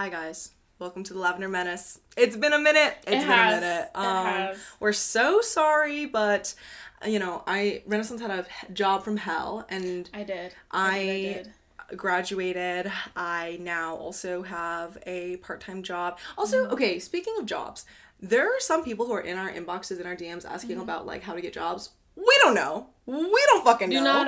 Hi guys, welcome to the Lavender Menace. It's been a minute. It has. We're so sorry, but Renaissance had a job from hell, and I did. I graduated. I now also have a part-time job. Also, okay, speaking of jobs, there are some people who are in our inboxes and our DMs asking about like how to get jobs. We don't know. We don't fucking know.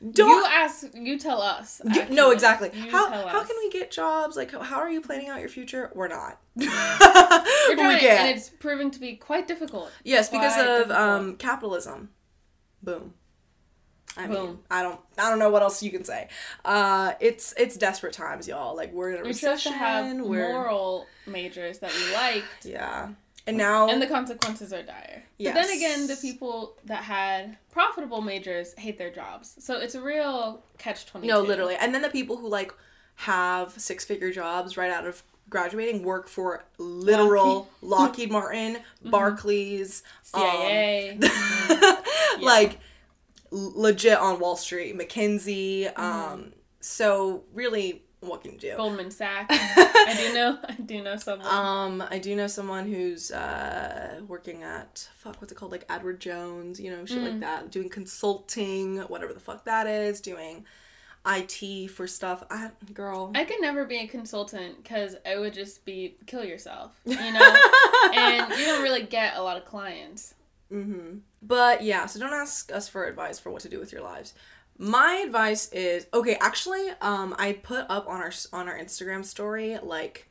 You tell us. No, exactly. How can we get jobs? Like, how are you planning out your future? We're not. We're trying, and it's proving to be quite difficult. Yes, because of capitalism. Boom. I mean, I don't know what else you can say. It's desperate times, y'all. Like, we're in a recession. We chose to have moral majors that we liked. Yeah. And now... And the consequences are dire. Yes. But then again, the people that had profitable majors hate their jobs. So it's a real catch-22. No, literally. And then the people who, like, have six-figure jobs right out of graduating work for literal Lockheed Martin, Barclays, CIA. Like, legit on Wall Street, McKinsey. So, really... What can you do? Goldman Sachs. I do know someone. I do know someone who's working at what's it called? Like Edward Jones, shit like that. Doing consulting, whatever the fuck that is. Doing IT for stuff. I could never be a consultant because it would just be kill yourself, and you don't really get a lot of clients. But yeah, so don't ask us for advice for what to do with your lives. My advice is, okay, actually, I put up on our Instagram story, like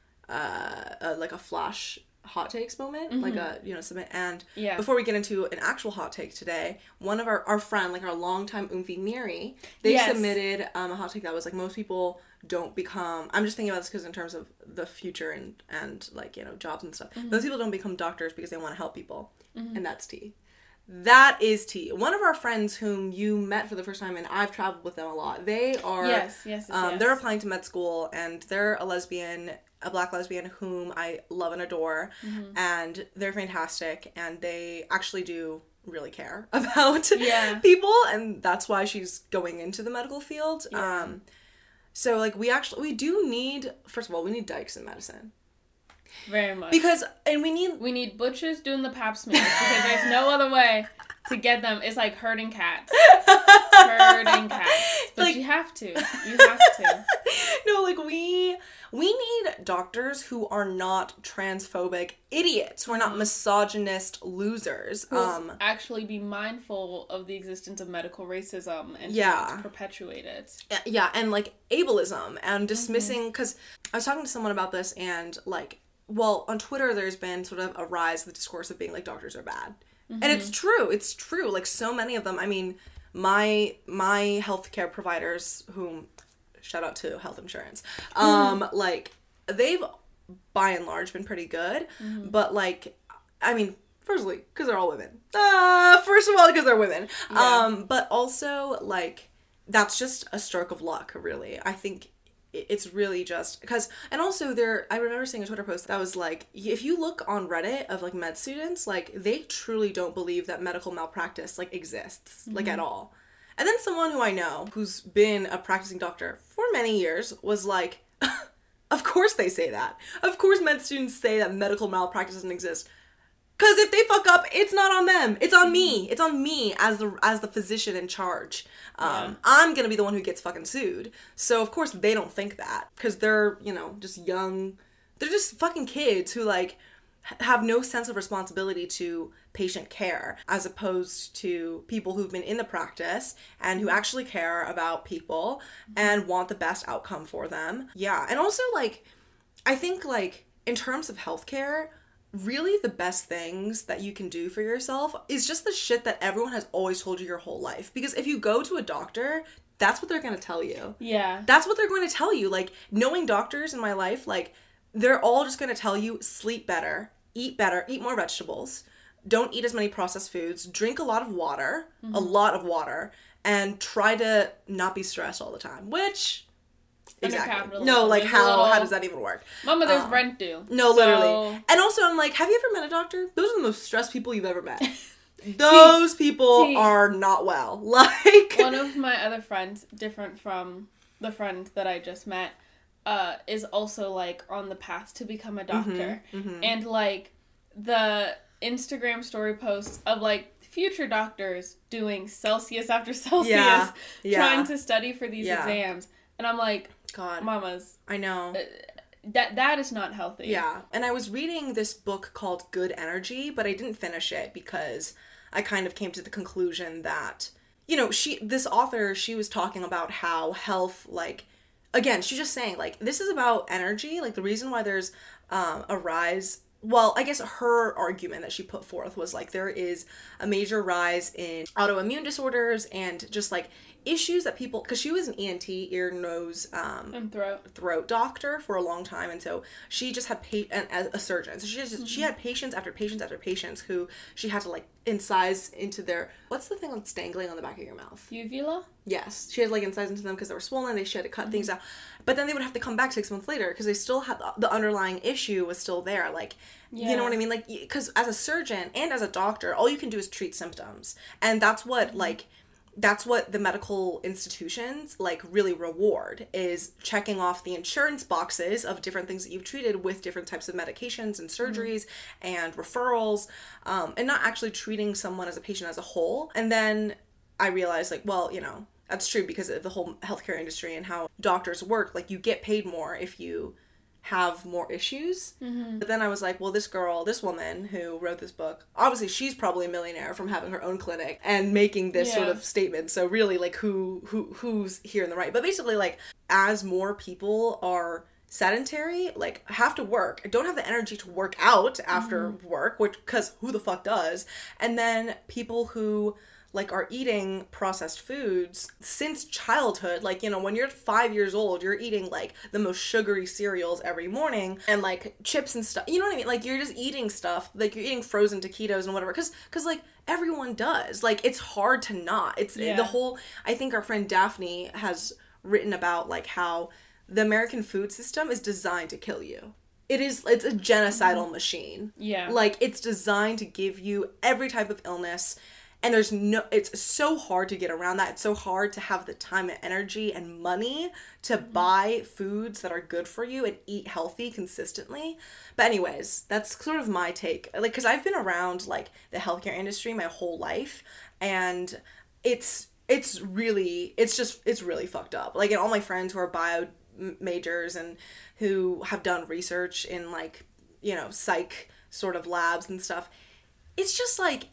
a flash hot takes moment, like submit, and before we get into an actual hot take today, one of our friend, like our longtime Oomphy Miri, they submitted a hot take that was like, most people don't become, I'm just thinking about this because in terms of the future and like, jobs and stuff, most people don't become doctors because they want to help people, and that's tea. That is tea. One of our friends whom you met for the first time, and I've traveled with them a lot, they are... Yes. They're applying to med school, and they're a black lesbian whom I love and adore, and they're fantastic, and they actually do really care about people, and that's why she's going into the medical field. Yeah. So, like, we do need... First of all, we need dykes in medicine. Very much. We need butchers doing the pap smears because there's no other way to get them. It's like herding cats. But like, you have to. No, like we need doctors who are not transphobic idiots, who are not misogynist losers. Who actually be mindful of the existence of medical racism and to perpetuate it. Yeah, and like ableism and dismissing, because I was talking to someone about this and like, well, on Twitter, there's been sort of a rise of the discourse of being like, doctors are bad. And it's true. Like, so many of them, I mean, my healthcare providers, whom, shout out to health insurance, like, they've, by and large, been pretty good. But, like, I mean, firstly, because they're all women. First of all, because they're women. Yeah. But also, like, that's just a stroke of luck, really. I think... It's really just because, and also I remember seeing a Twitter post that was like, if you look on Reddit of like med students, like they truly don't believe that medical malpractice like exists, like at all. And then someone who I know who's been a practicing doctor for many years was like, of course they say that. Of course med students say that medical malpractice doesn't exist. Because if they fuck up, it's not on them. It's on me. It's on me as the physician in charge. I'm going to be the one who gets fucking sued. So, of course, they don't think that. Because they're, just young. They're just fucking kids who, like, have no sense of responsibility to patient care. As opposed to people who've been in the practice and who actually care about people and want the best outcome for them. Yeah. And also, like, I think, like, in terms of healthcare... really the best things that you can do for yourself is just the shit that everyone has always told you your whole life. Because if you go to a doctor, that's what they're going to tell you. Yeah. That's what they're going to tell you. Like, knowing doctors in my life, like, they're all just going to tell you, sleep better, eat more vegetables, don't eat as many processed foods, drink a lot of water, and try to not be stressed all the time, which... Exactly. No, like how does that even work? Mama, there's rent due. No, literally. And also, I'm like, have you ever met a doctor? Those are the most stressed people you've ever met. Those people are not well. Like, one of my other friends, different from the friend that I just met, is also, like, on the path to become a doctor. Mm-hmm. And, like, the Instagram story posts of, like, future doctors doing Celsius after Celsius, trying to study for these exams. And I'm like, God, mamas. I know. That is not healthy. Yeah. And I was reading this book called Good Energy, but I didn't finish it because I kind of came to the conclusion that, you know, this author, she was talking about how health, like, again, she's just saying, like, this is about energy. Like, the reason why there's a rise, well, I guess her argument that she put forth was, like, there is a major rise in autoimmune disorders and just, like, issues that people, because she was an ENT, ear, nose, and throat doctor for a long time, and so she just had a surgeon, so she had patients after patients after patients who she had to, like, incise into their, what's the thing that's dangling on the back of your mouth? Uvula? Yes, she had, like, incise into them because they were swollen. She had to cut things out, but then they would have to come back 6 months later because they still had the underlying issue was still there. Like, you know what I mean? Like, because as a surgeon and as a doctor, all you can do is treat symptoms, and that's what like. That's what the medical institutions, like, really reward, is checking off the insurance boxes of different things that you've treated with different types of medications and surgeries and referrals, and not actually treating someone as a patient as a whole. And then I realized, like, well, you know, that's true because of the whole healthcare industry and how doctors work. Like, you get paid more if you have more issues. But then I was like, well, this woman who wrote this book, obviously she's probably a millionaire from having her own clinic and making this sort of statement. So really, like, who's here in the right? But basically, like, as more people are sedentary, like, have to work, don't have the energy to work out after work, which, because who the fuck does? And then people who, like, are eating processed foods since childhood. Like, you know, when you're 5 years old, you're eating, like, the most sugary cereals every morning and, like, chips and stuff. You know what I mean? Like, you're just eating stuff. Like, you're eating frozen taquitos and whatever. Because like, everyone does. Like, it's hard to not. It's the whole... I think our friend Daphne has written about, like, how the American food system is designed to kill you. It's a genocidal machine. Yeah. Like, it's designed to give you every type of illness. And it's so hard to get around that. It's so hard to have the time and energy and money to buy foods that are good for you and eat healthy consistently. But anyways, that's sort of my take. Like, because I've been around, like, the healthcare industry my whole life, and it's really fucked up. Like, and all my friends who are bio majors and who have done research in, like, you know, psych sort of labs and stuff, it's just like,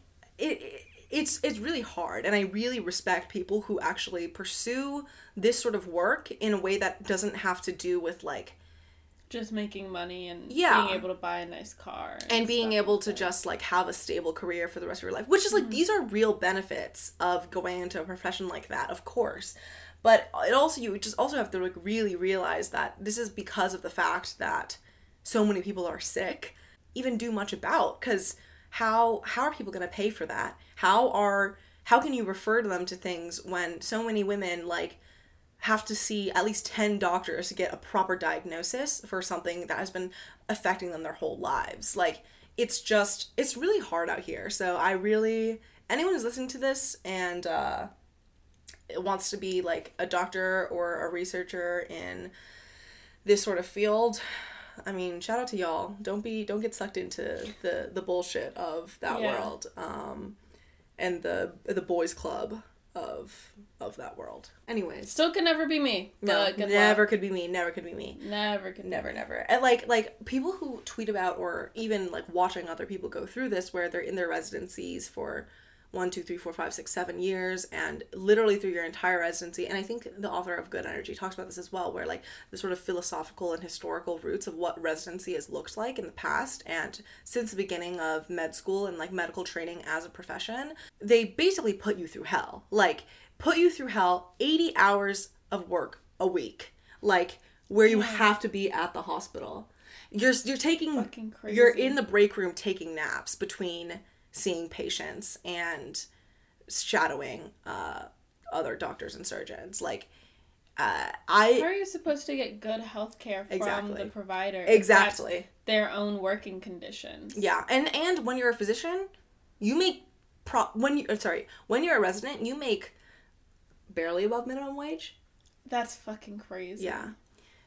it's really hard, and I really respect people who actually pursue this sort of work in a way that doesn't have to do with, like, just making money and being able to buy a nice car and being able to just, like, have a stable career for the rest of your life, which is, like, these are real benefits of going into a profession like that, of course. But you just also have to, like, really realize that this is because of the fact that so many people are sick, even do much about, because how are people going to pay for that? How can you refer to them to things when so many women, like, have to see at least 10 doctors to get a proper diagnosis for something that has been affecting them their whole lives? Like, it's really hard out here. So anyone who's listening to this and wants to be, like, a doctor or a researcher in this sort of field, I mean, shout out to y'all. Don't get sucked into the bullshit of that world, and the boys club of that world. Anyways, still could never be me. No, never could be me. Never could be me. Never. And like people who tweet about, or even, like, watching other people go through this, where they're in their residencies for 1, 2, 3, 4, 5, 6, 7 years, and literally through your entire residency. And I think the author of Good Energy talks about this as well, where, like, the sort of philosophical and historical roots of what residency has looked like in the past, and since the beginning of med school and, like, medical training as a profession, they basically put you through hell. Like, put you through hell, 80 hours of work a week, like, where you have to be at the hospital. You're taking, fucking crazy. You're in the break room taking naps between seeing patients and shadowing other doctors and surgeons. Like, how are you supposed to get good health care from the provider? Exactly. If that's their own working conditions. Yeah, and when you're a physician, you make when you're a resident, you make barely above minimum wage. That's fucking crazy. Yeah.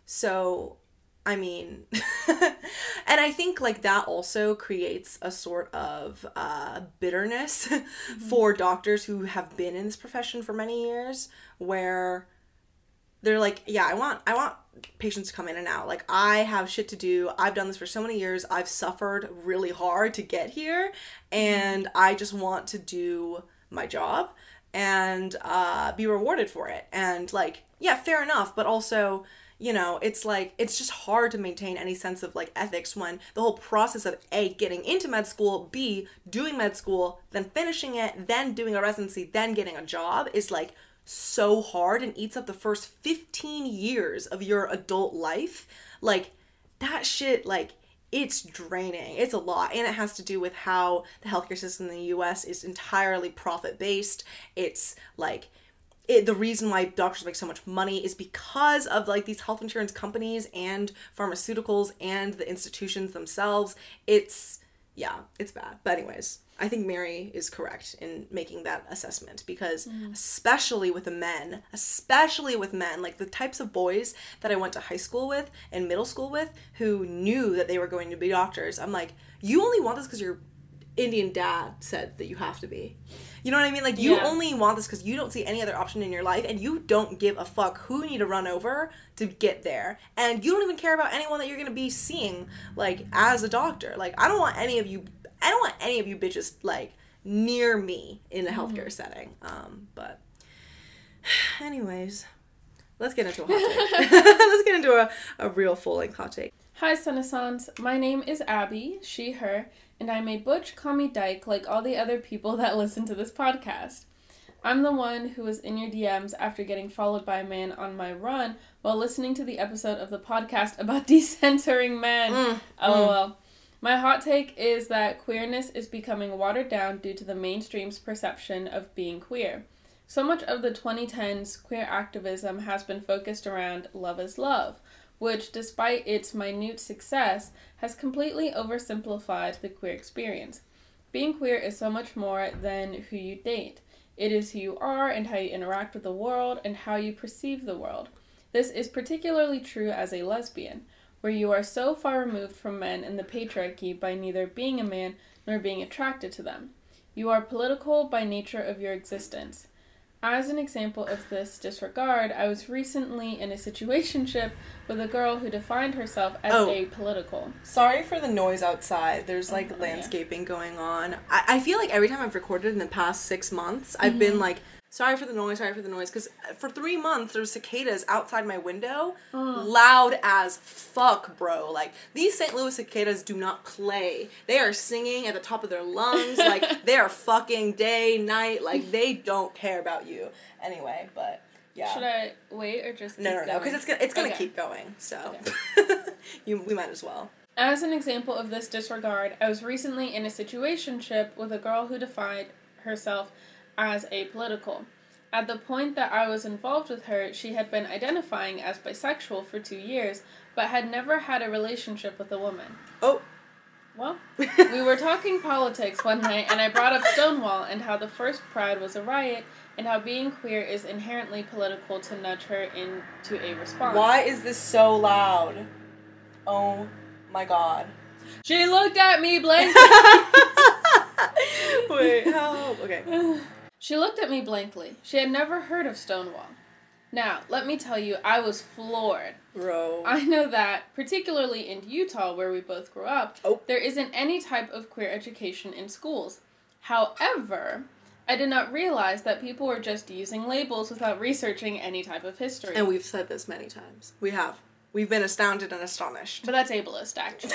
So, I mean, and I think like that also creates a sort of bitterness for doctors who have been in this profession for many years, where they're like, yeah, I want patients to come in and out. Like, I have shit to do. I've done this for so many years. I've suffered really hard to get here, and I just want to do my job and be rewarded for it. And like, yeah, fair enough, but also, you know, it's like, it's just hard to maintain any sense of like ethics when the whole process of A, getting into med school, B, doing med school, then finishing it, then doing a residency, then getting a job is like so hard and eats up the first 15 years of your adult life. Like, that shit, like, it's draining. It's a lot. And it has to do with how the healthcare system in the US is entirely profit-based. It's like, the reason why doctors make so much money is because of like these health insurance companies and pharmaceuticals and the institutions themselves. It's bad. But anyways, I think Mary is correct in making that assessment, because especially with men, like the types of boys that I went to high school with and middle school with who knew that they were going to be doctors, I'm like, you only want this because your Indian dad said that you have to be. You know what I mean? Like, you only want this because you don't see any other option in your life, and you don't give a fuck who you need to run over to get there. And you don't even care about anyone that you're going to be seeing, like, as a doctor. Like, I don't want any of you bitches, like, near me in a healthcare setting. But anyways, let's get into a hot take. Let's get into a real full-length hot take. Hi, Senaissance. My name is Abby, she, her, and I'm a butch commie dyke like all the other people that listen to this podcast. I'm the one who was in your DMs after getting followed by a man on my run while listening to the episode of the podcast about decensoring men. LOL. My hot take is that queerness is becoming watered down due to the mainstream's perception of being queer. So much of the 2010s queer activism has been focused around love is love, which, despite its minute success, has completely oversimplified the queer experience. Being queer is so much more than who you date. It is who you are and how you interact with the world and how you perceive the world. This is particularly true as a lesbian, where you are so far removed from men and the patriarchy by neither being a man nor being attracted to them. You are political by nature of your existence. As an example of this disregard, I was recently in a situationship with a girl who defined herself as apolitical. Sorry for the noise outside. There's like landscaping going on. I feel like every time I've recorded in the past 6 months, I've been like, sorry for the noise, because for 3 months there were cicadas outside my window, loud as fuck, bro. Like, these St. Louis cicadas do not play. They are singing at the top of their lungs, like, they are fucking day, night, like, they don't care about you. Anyway, but, yeah. Should I wait or just keep going? No, because it's gonna keep going, so we might as well. As an example of this disregard, I was recently in a situationship with a girl who defined herself as apolitical. At the point that I was involved with her, she had been identifying as bisexual for 2 years, but had never had a relationship with a woman. Oh. Well, we were talking politics one night, and I brought up Stonewall and how the first Pride was a riot, and how being queer is inherently political to nudge her into a response. Why is this so loud? Oh my god. She looked at me blankly. Wait, help. Okay. She looked at me blankly. She had never heard of Stonewall. Now, let me tell you, I was floored. Bro. I know that, particularly in Utah, where we both grew up, there isn't any type of queer education in schools. However, I did not realize that people were just using labels without researching any type of history. And we've said this many times. We have. We've been astounded and astonished. But that's ableist, actually.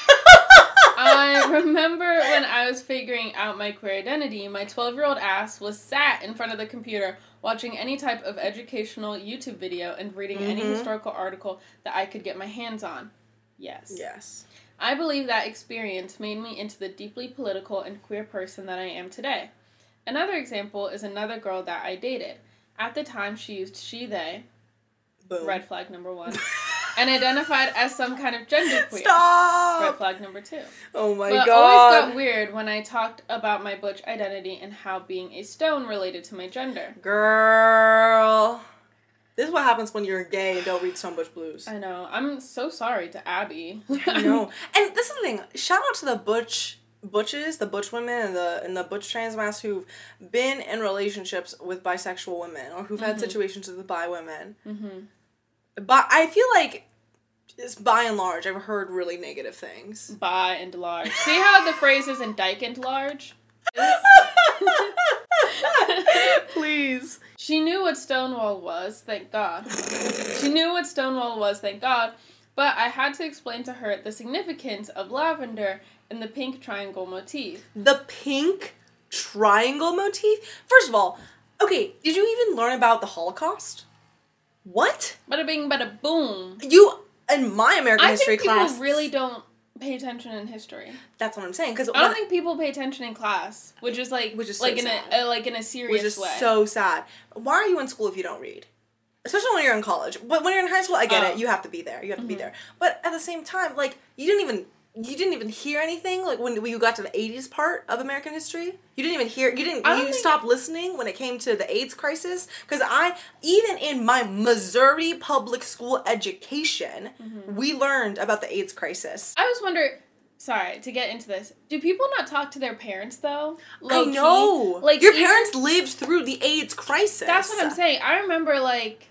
I remember when I was figuring out my queer identity, my 12-year-old ass was sat in front of the computer watching any type of educational YouTube video and reading any historical article that I could get my hands on. Yes. I believe that experience made me into the deeply political and queer person that I am today. Another example is another girl that I dated. At the time, she used she, they. Boom. Red flag number 1. And identified as some kind of genderqueer. Stop! Red flag number 2. Oh my god. But always got weird when I talked about my butch identity and how being a stone related to my gender. Girl. This is what happens when you're gay and don't read Stonebush Blues. I know. I'm so sorry to Abby. I know. And this is the thing. Shout out to the butches, the butch women, and the butch trans masks who've been in relationships with bisexual women or who've had situations with bi women. Mm-hmm. But I feel like, by and large, I've heard really negative things. By and large. See how the phrase is in dyke and large? Please. She knew what Stonewall was, thank God. She knew what Stonewall was, thank God. But I had to explain to her the significance of lavender and the pink triangle motif. The pink triangle motif? First of all, okay, did you even learn about the Holocaust? What? Bada bing, bada boom. You, in my American history class... I think people really don't pay attention in history. That's what I'm saying. Cause I don't think people pay attention in class, which is so like in a serious way. Which is so sad. Why are you in school if you don't read? Especially when you're in college. But when you're in high school, I get it. You have to be there. You have to be there. But at the same time, like, you didn't even hear anything, like, when you got to the 80s part of American history. You didn't even hear, you stopped listening when it came to the AIDS crisis. Because even in my Missouri public school education, we learned about the AIDS crisis. I was wondering, sorry, to get into this, do people not talk to their parents, though? I know. Like, your parents lived through the AIDS crisis. That's what I'm saying. I remember, like,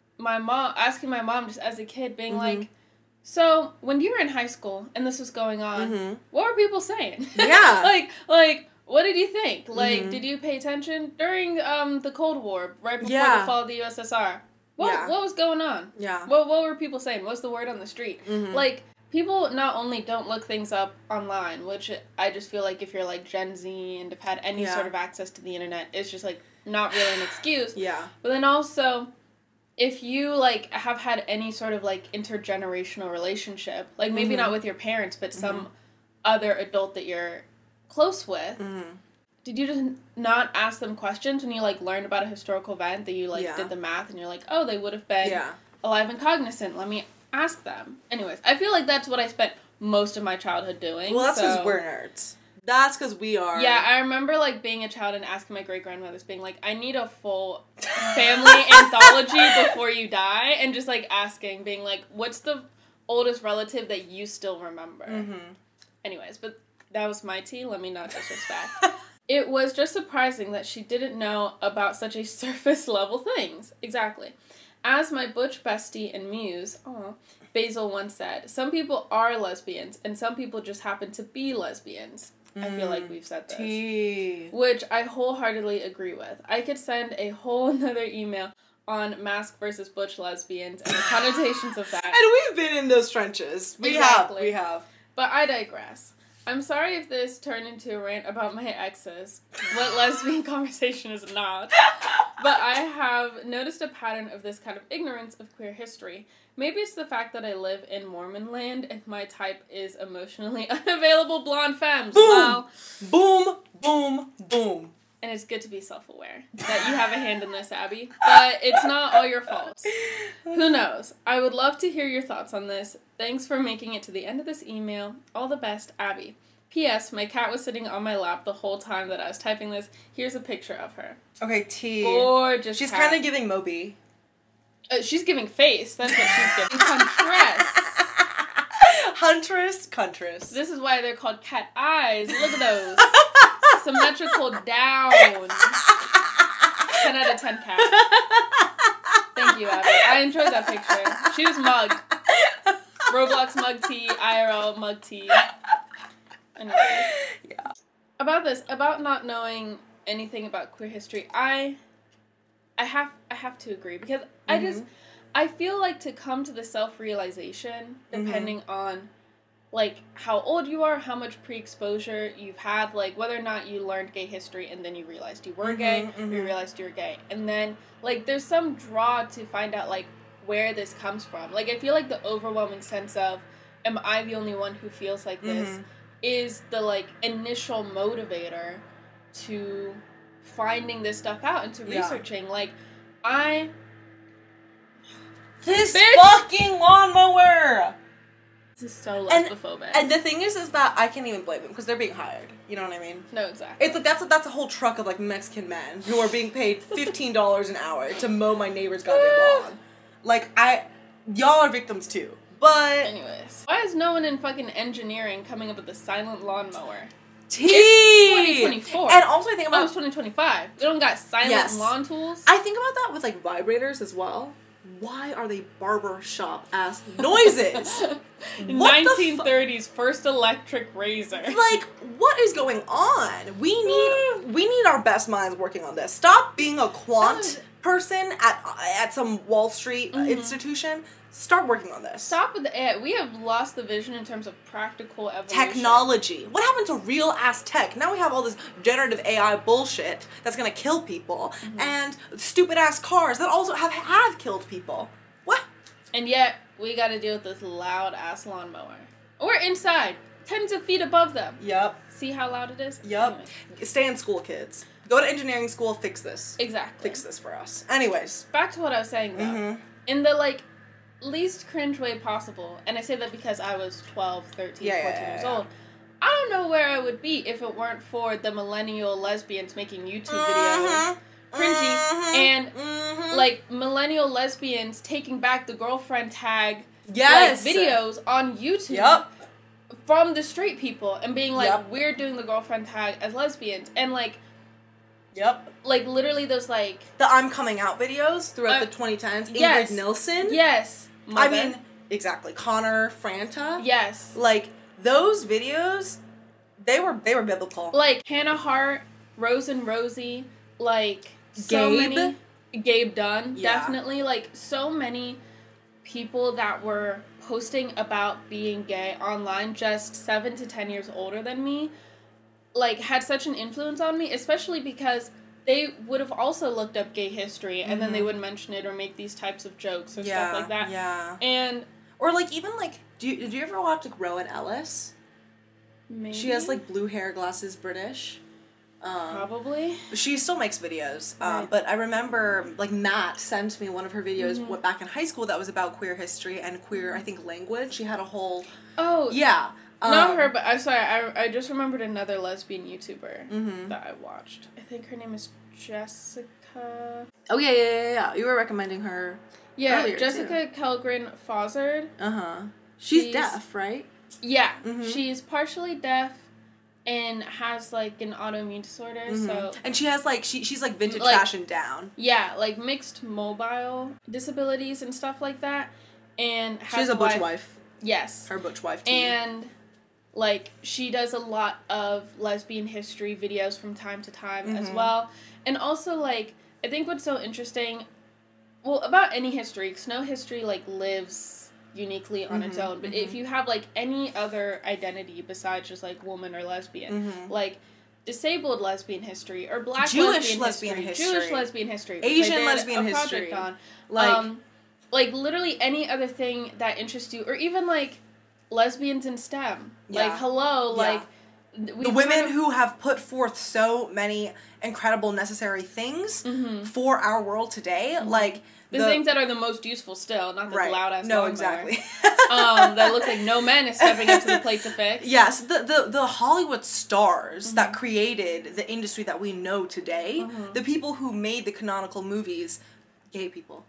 asking my mom just as a kid, being like, so, when you were in high school and this was going on, what were people saying? Yeah. like, what did you think? Like, did you pay attention during the Cold War, right before the fall of the USSR? What was going on? Yeah. What were people saying? What's the word on the street? Like, people not only don't look things up online, which I just feel like if you're, like, Gen Z and have had any sort of access to the internet, it's just, like, not really an excuse. Yeah. But then also, if you, like, have had any sort of, like, intergenerational relationship, like, maybe not with your parents, but some other adult that you're close with, did you just not ask them questions when you, like, learned about a historical event that you, like, did the math and you're like, oh, they would have been alive and cognizant, let me ask them. Anyways, I feel like that's what I spent most of my childhood doing. Well, that's because we're nerds. That's because we are. Yeah, I remember, like, being a child and asking my great-grandmothers, being like, I need a full family anthology before you die, and just, like, asking, being like, what's the oldest relative that you still remember? Anyways, but that was my tea, let me not disrespect. It was just surprising that she didn't know about such a surface-level things. Exactly. As my butch bestie and muse, Basil once said, some people are lesbians, and some people just happen to be lesbians. I feel like we've said this. Tea. Which I wholeheartedly agree with. I could send a whole nother email on mask versus butch lesbians and the connotations of that. And we've been in those trenches. We have. But I digress. I'm sorry if this turned into a rant about my exes. What lesbian conversation is not. But I have noticed a pattern of this kind of ignorance of queer history. Maybe it's the fact that I live in Mormon land and my type is emotionally unavailable blonde femmes. Boom! Well, boom, boom, boom. And it's good to be self-aware that you have a hand in this, Abby. But it's not all your fault. Who knows? I would love to hear your thoughts on this. Thanks for making it to the end of this email. All the best, Abby. P.S. My cat was sitting on my lap the whole time that I was typing this. Here's a picture of her. Okay, T. Gorgeous She's cat. kind of giving Moby. She's giving face. That's what she's giving. Huntress. This is why they're called cat eyes. Look at those. Symmetrical down. 10 out of 10 cat. Thank you, Abby. I enjoyed that picture. She was mugged. Roblox mug tea, IRL mug tea. Anyway. Yeah. About not knowing anything about queer history, I have to agree because I feel like to come to the self-realization, depending on, like, how old you are, how much pre-exposure you've had, like, whether or not you learned gay history and then you realized you were gay, or you realized you were gay. And then, like, there's some draw to find out, like, where this comes from. Like, I feel like the overwhelming sense of, am I the only one who feels like this, is the, like, initial motivator to finding this stuff out and to researching. Like, This fucking lawnmower! This is so And lesbophobic. the thing is that I can't even blame them because they're being hired. You know what I mean? No, exactly. It's like that's a whole truck of like Mexican men who are being paid $15 an hour to mow my neighbor's goddamn lawn. Like y'all are victims too. But anyways, why is no one in fucking engineering coming up with a silent lawnmower? T. It's 2024. And also I think about it's 2025. We don't got silent lawn tools. I think about that with like vibrators as well. Why are they barbershop ass noises? 1930s first electric razor. Like, what is going on? We need our best minds working on this. Stop being a quant person at some Wall Street institution. Start working on this. Stop with the AI. We have lost the vision in terms of practical evolution. Technology. What happened to real ass tech? Now we have all this generative AI bullshit that's gonna kill people, and stupid ass cars that also have killed people. What? And yet we got to deal with this loud ass lawnmower. We're inside, tens of feet above them. Yep. See how loud it is? Yep. Anyway. Stay in school, kids. Go to engineering school. Fix this. Exactly. Fix this for us. Anyways. Back to what I was saying though. In the least cringe way possible, and I say that because I was 12, 13, 14 years old. I don't know where I would be if it weren't for the millennial lesbians making YouTube videos. Cringy. And millennial lesbians taking back the girlfriend tag videos on YouTube from the straight people and being we're doing the girlfriend tag as lesbians. And literally those the I'm coming out videos throughout the 2010s. Ingrid Nilsson. Yes. Mother. I mean, exactly. Connor Franta. Yes. Those videos, they were biblical. Hannah Hart, Rose and Rosie, so Gabe. many. Gabe Dunn, definitely. So many people that were posting about being gay online just 7 to 10 years older than me, had such an influence on me, especially because they would have also looked up gay history and then they would mention it or make these types of jokes or stuff like that. Yeah. And or even did you ever watch Rowan Ellis? Maybe. She has blue hair, glasses, British. Probably. She still makes videos. Right. But I remember Matt sent me one of her videos back in high school that was about queer history and queer, I think, language. She had a whole yeah. Not her, but I'm sorry. I just remembered another lesbian YouTuber that I watched. I think her name is Jessica. Oh yeah. You were recommending her. Yeah, earlier, Jessica Kellgren Fozzard. She's deaf, right? Yeah, she's partially deaf and has an autoimmune disorder. So and she has she's vintage fashion down. Yeah, mixed mobile disabilities and stuff like that. And has she's a butch wife. Yes, her butch wife too. And she does a lot of lesbian history videos from time to time as well. And also, I think what's so interesting, well, about any history, because no history, lives uniquely on its own. But if you have, any other identity besides just, woman or lesbian, disabled lesbian history, or black Jewish lesbian history, Jewish lesbian history, Asian lesbian history, on, literally any other thing that interests you, or even, lesbians in STEM. The women who have put forth so many incredible, necessary things for our world today, the things that are the most useful still, not the loud ass. No, exactly. That looks like no man is stepping up to the plate to fix. Yes, the Hollywood stars that created the industry that we know today, the people who made the canonical movies, gay people.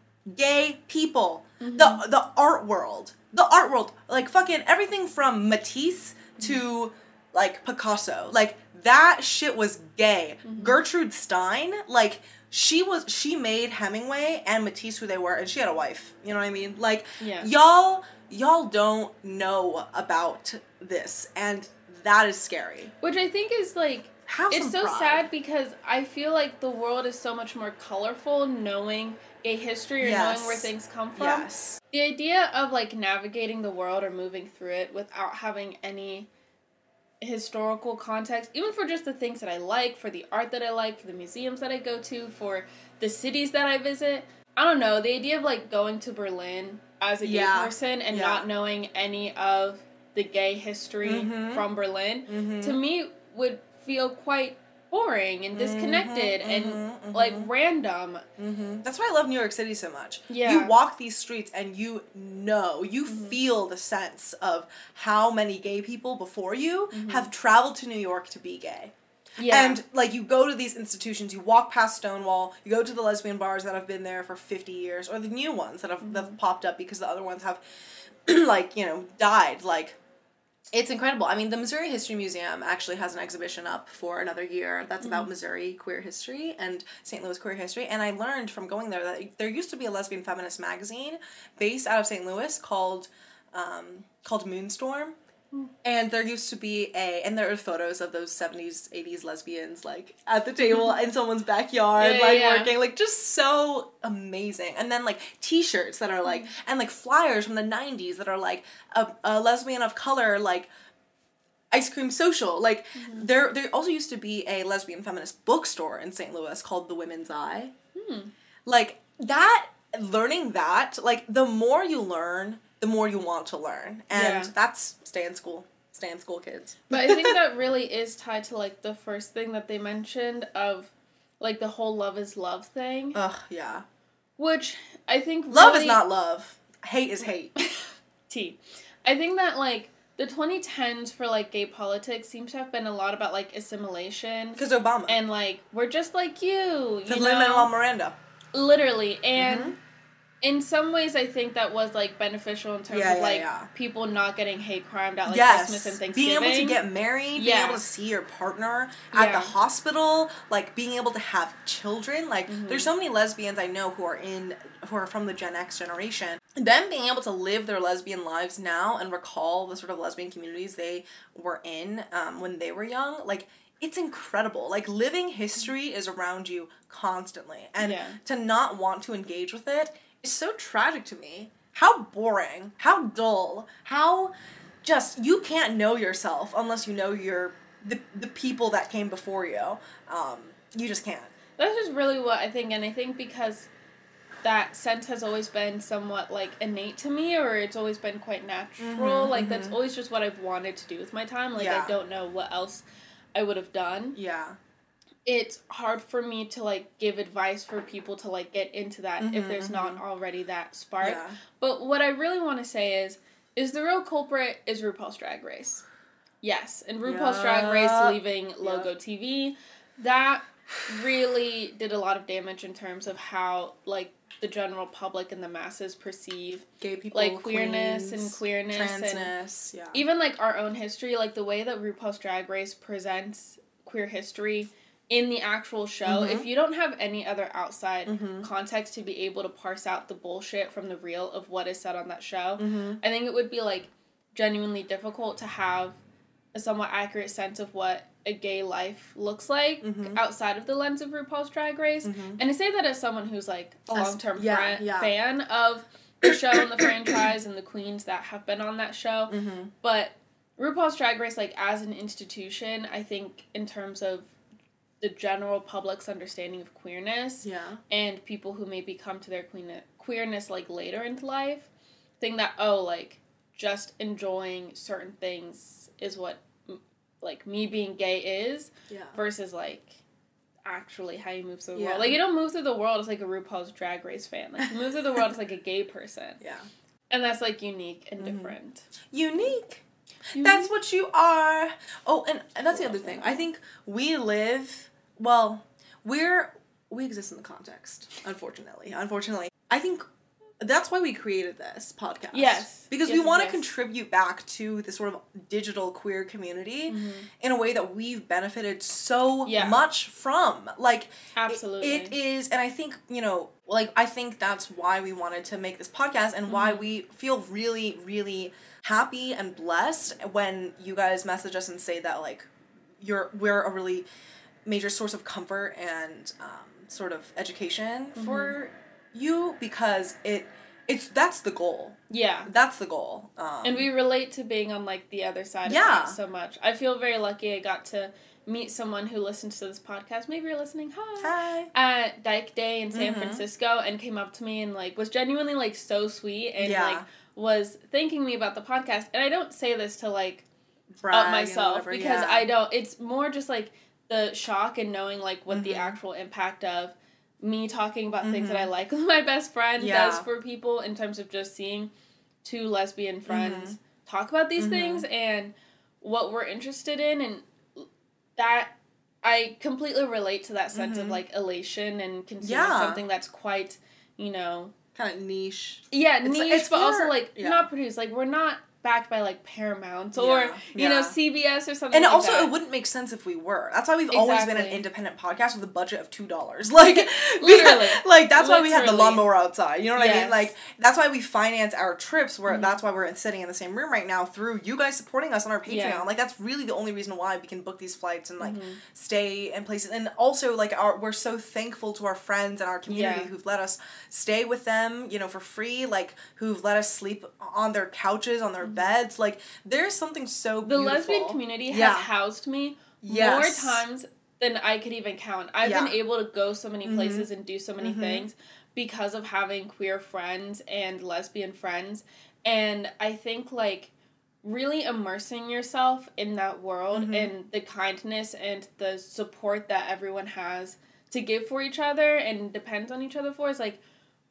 The art world, fucking everything from Matisse to Picasso, that shit was gay. Gertrude Stein, she made Hemingway and Matisse who they were, and she had a wife. You know what I mean? Y'all don't know about this, and that is scary. Which I think is it's so sad because I feel like the world is so much more colorful knowing gay history or knowing where things come from. Yes. The idea of navigating the world or moving through it without having any historical context, even for just the things that I like, for the art that I like, for the museums that I go to, for the cities that I visit. I don't know, the idea of going to Berlin as a gay person and not knowing any of the gay history from Berlin, to me would feel quite boring and disconnected and like random. That's why I love New York City so much. Yeah. You walk these streets and you feel the sense of how many gay people before you have traveled to New York to be gay. Yeah. And, like, you go to these institutions, you walk past Stonewall, you go to the lesbian bars that have been there for 50 years, or the new ones that have popped up because the other ones have, like, you know, died. Like, it's incredible. I mean, the Missouri History Museum actually has an exhibition up for another year that's about Missouri queer history and St. Louis queer history, and I learned from going there that there used to be a lesbian feminist magazine based out of St. Louis called Moonstorm. And there used to be and there are photos of those 70s, 80s lesbians, like, at the table in someone's backyard, working, like, just so amazing. And then, like, t-shirts that are, like, and, like, flyers from the 90s that are, like, a lesbian of color, like, ice cream social. Like, there also used to be a lesbian feminist bookstore in St. Louis called The Women's Eye. Like, learning that, like, the more you learn, the more you want to learn. And that's stay in school. Stay in school, kids. But I think that really is tied to, like, the first thing that they mentioned of, like, the whole love is love thing. Ugh, yeah. Which I think love is not love. Hate is hate. I think that, like, the 2010s for, like, gay politics seems to have been a lot about, like, assimilation. Because Obama. And, like, we're just like you Lin-Manuel Miranda. Literally. And in some ways, I think that was, like, beneficial in terms of, people not getting hate crimed at, like, Christmas and Thanksgiving. Being able to get married, being able to see your partner at the hospital, like, being able to have children. Like, there's so many lesbians I know who are from the Gen X generation. Them being able to live their lesbian lives now and recall the sort of lesbian communities they were in when they were young, like, it's incredible. Like, living history is around you constantly. And to not want to engage with it is so tragic to me. How boring, how dull, how just, you can't know yourself unless you know the people that came before you. You just can't. That's just really what I think, and I think because that sense has always been somewhat, like, innate to me, or it's always been quite natural, that's always just what I've wanted to do with my time, like, I don't know what else I would have done. Yeah. It's hard for me to, like, give advice for people to, like, get into that if there's not already that spark. Yeah. But what I really want to say is the real culprit is RuPaul's Drag Race. Yes, and RuPaul's Drag Race leaving Logo TV, that really did a lot of damage in terms of how, like, the general public and the masses perceive gay people, like, queerness queens, and queerness, transness, and even, like, our own history, like, the way that RuPaul's Drag Race presents queer history in the actual show, if you don't have any other outside context to be able to parse out the bullshit from the real of what is said on that show, I think it would be, like, genuinely difficult to have a somewhat accurate sense of what a gay life looks like outside of the lens of RuPaul's Drag Race. And I say that as someone who's, like, a long-term fan of the show and the franchise and the queens that have been on that show. But RuPaul's Drag Race, like, as an institution, I think in terms of the general public's understanding of queerness and people who maybe come to their queerness, like, later into life, think that, like, just enjoying certain things is what, like, me being gay is versus, like, actually how you move through the world. Like, you don't move through the world as, like, a RuPaul's Drag Race fan. Like, you move through the world as, like, a gay person. And that's, like, unique and different. Unique. That's what you are. Oh, and that's the other thing. I think we exist in the context, unfortunately. I think that's why we created this podcast. Yes. Because we want to contribute back to the sort of digital queer community in a way that we've benefited so much from. Like, absolutely. It is, and I think, like, I think that's why we wanted to make this podcast and why we feel really, really happy and blessed when you guys message us and say that, like, we're a really major source of comfort and sort of education for you, because that's the goal. Yeah. That's the goal. And we relate to being on, like, the other side of that so much. I feel very lucky I got to meet someone who listens to this podcast. Maybe you're listening. Hi. At Dyke Day in San Francisco, and came up to me and, like, was genuinely, like, so sweet and, like, was thanking me about the podcast. And I don't say this to, like, brag up myself, because I don't. It's more just, like, the shock and knowing, like, what the actual impact of me talking about things that I like with my best friend does for people in terms of just seeing two lesbian friends talk about these things and what we're interested in, and that I completely relate to that sense of, like, elation and consuming something that's quite, you know... kind of niche. Yeah, niche, but also, like, not produced. Like, we're not backed by, like, Paramount or, you know, CBS or something and like also, that. it wouldn't make sense if we were. That's why we've always been an independent podcast with a budget of $2. Like, literally. Like, that's why we have the lawnmower outside. You know what I mean? Like, that's why we finance our trips. Where that's why we're sitting in the same room right now through you guys supporting us on our Patreon. Yeah. Like, that's really the only reason why we can book these flights and, like, stay in places. And also, like, we're so thankful to our friends and our community who've let us stay with them, you know, for free. Like, who've let us sleep on their couches, on their beds. Like, there's something so beautiful. The lesbian community has housed me more times than I could even count. I've been able to go so many places and do so many things because of having queer friends and lesbian friends. And I think, like, really immersing yourself in that world and the kindness and the support that everyone has to give for each other and depends on each other for is, like,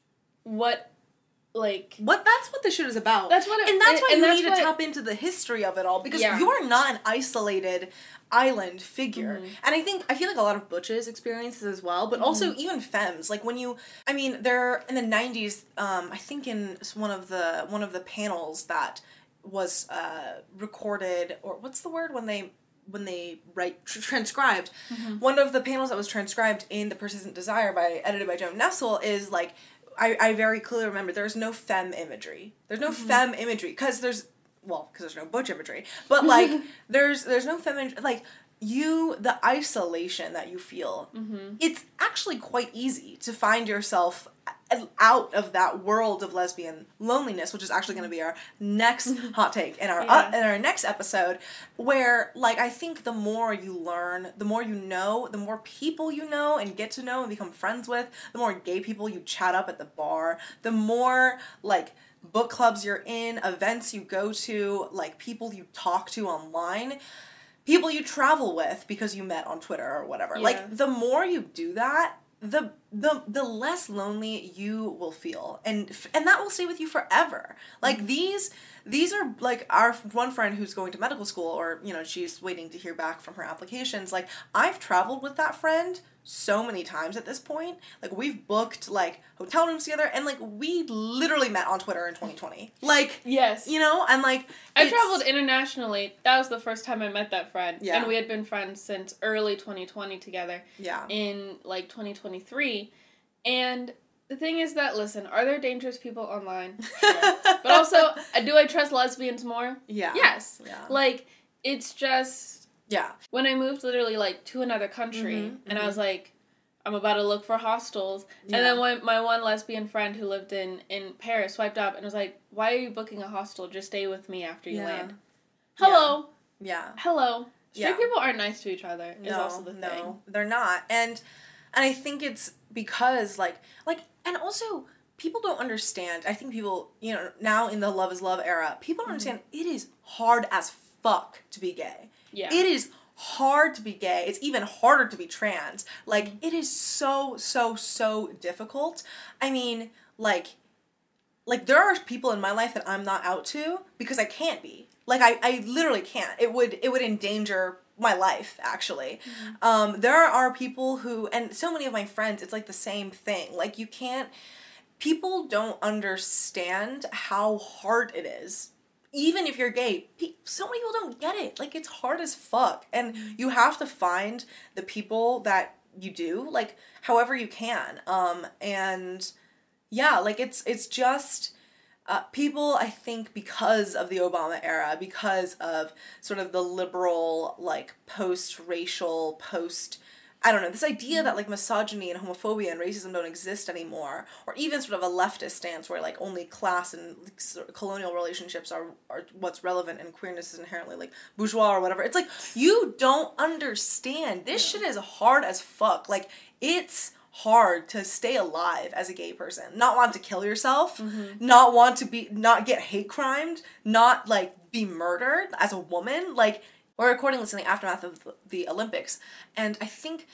that's what this shit is about. That's what and that's why you need to tap into the history of it all, because you're not an isolated island figure. And I feel like a lot of butches experience this as well, but also even femmes. Like, they're in the 90s, I think in one of the panels that was recorded, or what's the word when they write transcribed. One of the panels that was transcribed in The Persistent Desire edited by Joan Nessel is, like, I very clearly remember there's no femme imagery. There's no femme imagery because there's no butch imagery. But, like, there's no femme imagery. Like, the isolation that you feel, it's actually quite easy to find yourself out of that world of lesbian loneliness, which is actually going to be our next hot take in our next episode, where, like, I think the more you learn, the more you know, the more people you know and get to know and become friends with, the more gay people you chat up at the bar, the more, like, book clubs you're in, events you go to, like, people you talk to online, people you travel with because you met on Twitter or whatever. Like, the more you do that, the less lonely you will feel, and that will stay with you forever. Like, these are, like, our one friend who's going to medical school, or, you know, she's waiting to hear back from her applications. Like, I've traveled with that friend so many times at this point. Like, we've booked, like, hotel rooms together, and, like, we literally met on Twitter in 2020. Like, yes, you know, and, like, I traveled internationally. That was the first time I met that friend. Yeah. And we had been friends since early 2020 together. Yeah. In, like, 2023. And the thing is that, listen, are there dangerous people online? Sure. But also, do I trust lesbians more? Yeah. Yes. Yeah. Like, it's just... Yeah. When I moved literally, like, to another country, and I was like, I'm about to look for hostels. Yeah. And then my one lesbian friend who lived in Paris swiped up and was like, why are you booking a hostel? Just stay with me after you land. Hello. Yeah. Hello. Straight people aren't nice to each other is also the thing. No, they're not. And I think it's because, like, and also, people don't understand. I think people, you know, now in the Love is Love era, people don't understand it is hard as fuck to be gay. Yeah. It is hard to be gay. It's even harder to be trans. Like, it is so, so, so difficult. I mean, like, there are people in my life that I'm not out to because I can't be. Like, I literally can't. It would endanger my life, actually. There are people who, and so many of my friends, it's like the same thing. Like, you can't, people don't understand how hard it is. Even if you're gay, so many people don't get it. Like, it's hard as fuck. And you have to find the people that you do, like, however you can. And yeah, like, it's just, people, I think, because of the Obama era, because of sort of the liberal, like, post-racial, I don't know, this idea that, like, misogyny and homophobia and racism don't exist anymore, or even sort of a leftist stance where, like, only class and colonial relationships are what's relevant and queerness is inherently, like, bourgeois or whatever. It's like, you don't understand. This shit is hard as fuck. Like, it's hard to stay alive as a gay person. Not want to kill yourself, not get hate crimed, not, like, be murdered as a woman. Like, We're recording this in the aftermath of the Olympics, and I think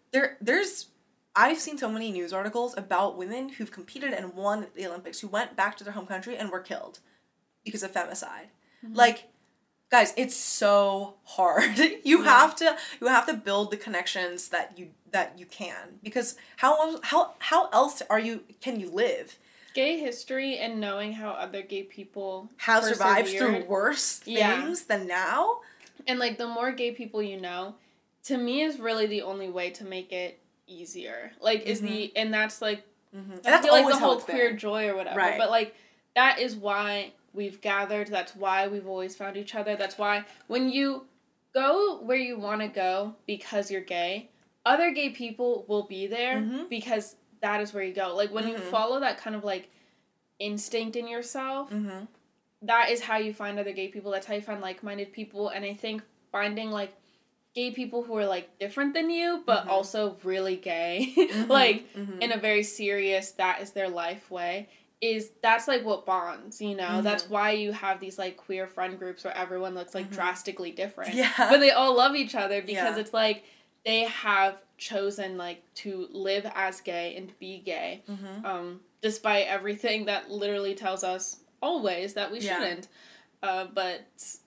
I've seen so many news articles about women who've competed and won the Olympics who went back to their home country and were killed because of femicide. Mm-hmm. Like, guys, it's so hard. You have to build the connections that you can, because how else can you live? Gay history and knowing how other gay people have survived through worse things than now. And, like, the more gay people you know, to me, is really the only way to make it easier. Like, and that's, like, I feel like the whole queer joy or whatever. Right. But, like, that is why we've gathered. That's why we've always found each other. That's why when you go where you want to go because you're gay, other gay people will be there because that is where you go. Like, when you follow that kind of, like, instinct in yourself, that is how you find other gay people. That's how you find like-minded people. And I think finding, like, gay people who are, like, different than you, but also really gay, in a very serious, that is their life way, that's, like, what bonds, you know? That's why you have these, like, queer friend groups where everyone looks, like, drastically different. Yeah. But they all love each other because it's, like, they have chosen, like, to live as gay and be gay, despite everything that literally tells us always that we shouldn't. But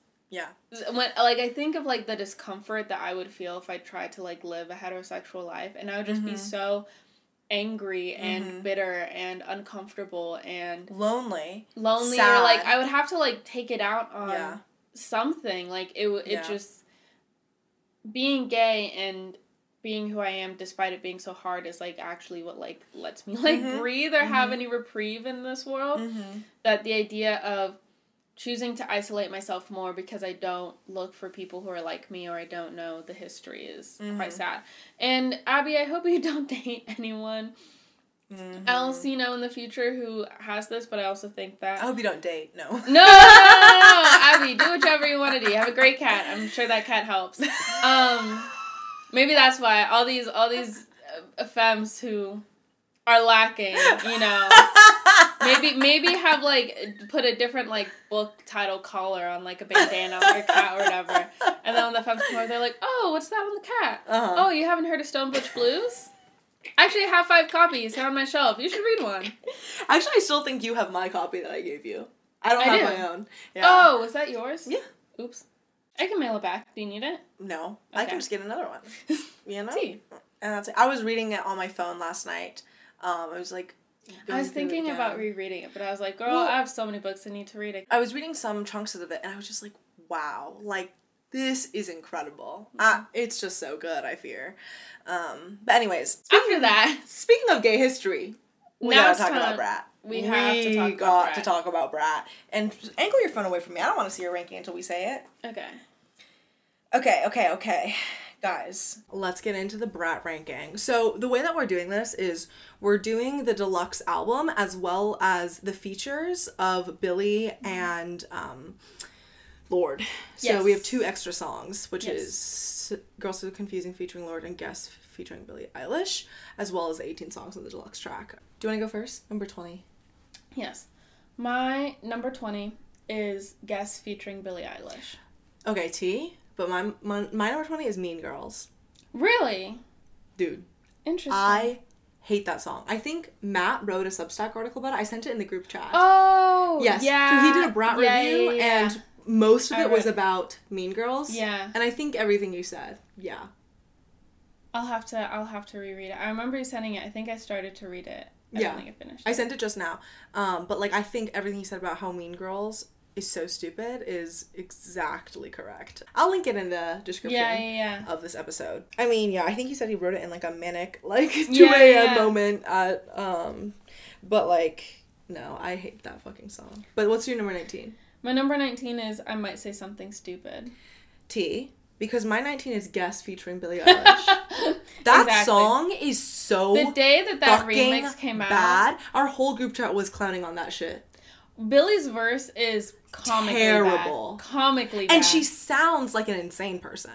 when, like, I think of, like, the discomfort that I would feel if I tried to, like, live a heterosexual life, and I would just be so angry and bitter and uncomfortable and lonely, sad. Or, like, I would have to, like, take it out on something. Like, it just, being gay and being who I am, despite it being so hard, is, like, actually what, like, lets me, like, breathe or have any reprieve in this world. That the idea of choosing to isolate myself more because I don't look for people who are like me, or I don't know the history, is quite sad. And Abby, I hope you don't date anyone else, you know, in the future who has this, but I also think that... I hope you don't date, no. No! Abby, do whichever you want to do. You have a great cat. I'm sure that cat helps. Maybe that's why all these femmes who are lacking, you know, maybe have, like, put a different, like, book title collar on, like, a bandana on your cat or whatever, and then when the femmes come over, they're like, oh, what's that on the cat? Oh, you haven't heard of Stone Butch Blues? Actually, I have 5 copies. They're on my shelf. You should read one. Actually, I still think you have my copy that I gave you. I don't have my own. Yeah. Oh, was that yours? Yeah. Oops. I can mail it back. Do you need it? No. Okay. I can just get another one. You know? See. And that's it. I was reading it on my phone last night. I was like... I was thinking about rereading it, but I was like, girl, I have so many books I need to read. I was reading some chunks of it, and I was just like, wow. Like, this is incredible. It's just so good, I fear. But anyways. After that. Speaking of gay history, we gotta talk about Brat. We got to talk about Brat. And angle your phone away from me. I don't want to see your ranking until we say it. Okay. Guys, let's get into the Brat ranking. So the way that we're doing this is we're doing the deluxe album as well as the features of Billie and Lorde. So we have 2 extra songs, which is Girls So Confusing featuring Lorde and Guess featuring Billie Eilish, as well as the 18 songs on the deluxe track. Do you want to go first? Number 20. Yes. My number 20 is Guess featuring Billie Eilish. Okay, T. But my number 20 is Mean Girls. Really? Dude. Interesting. I hate that song. I think Matt wrote a Substack article about it. I sent it in the group chat. Oh! Yes. Yeah. So he did a Brat review, and most of it was about Mean Girls. Yeah. And I think everything you said. Yeah. I'll have to reread it. I remember you sending it. I think I started to read it. I don't think I finished it. I sent it just now. But, like, I think everything you said about how Mean Girls is so stupid is exactly correct. I'll link it in the description of this episode. I mean, I think he said he wrote it in, like, a manic, like, 2 a.m. moment at, but, like, no, I hate that fucking song. But what's your number 19? My number 19 is I Might Say Something Stupid. T. Because my 19 is Guess featuring Billie Eilish. That song is so the day that remix came out, bad. Our whole group chat was clowning on that shit. Billie's verse is terrible. Comically bad. And she sounds like an insane person.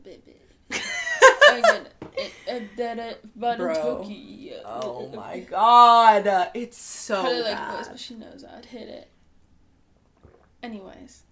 Bro. Oh my god. It's so bad. Voice, but she knows I'd hit it. Anyways.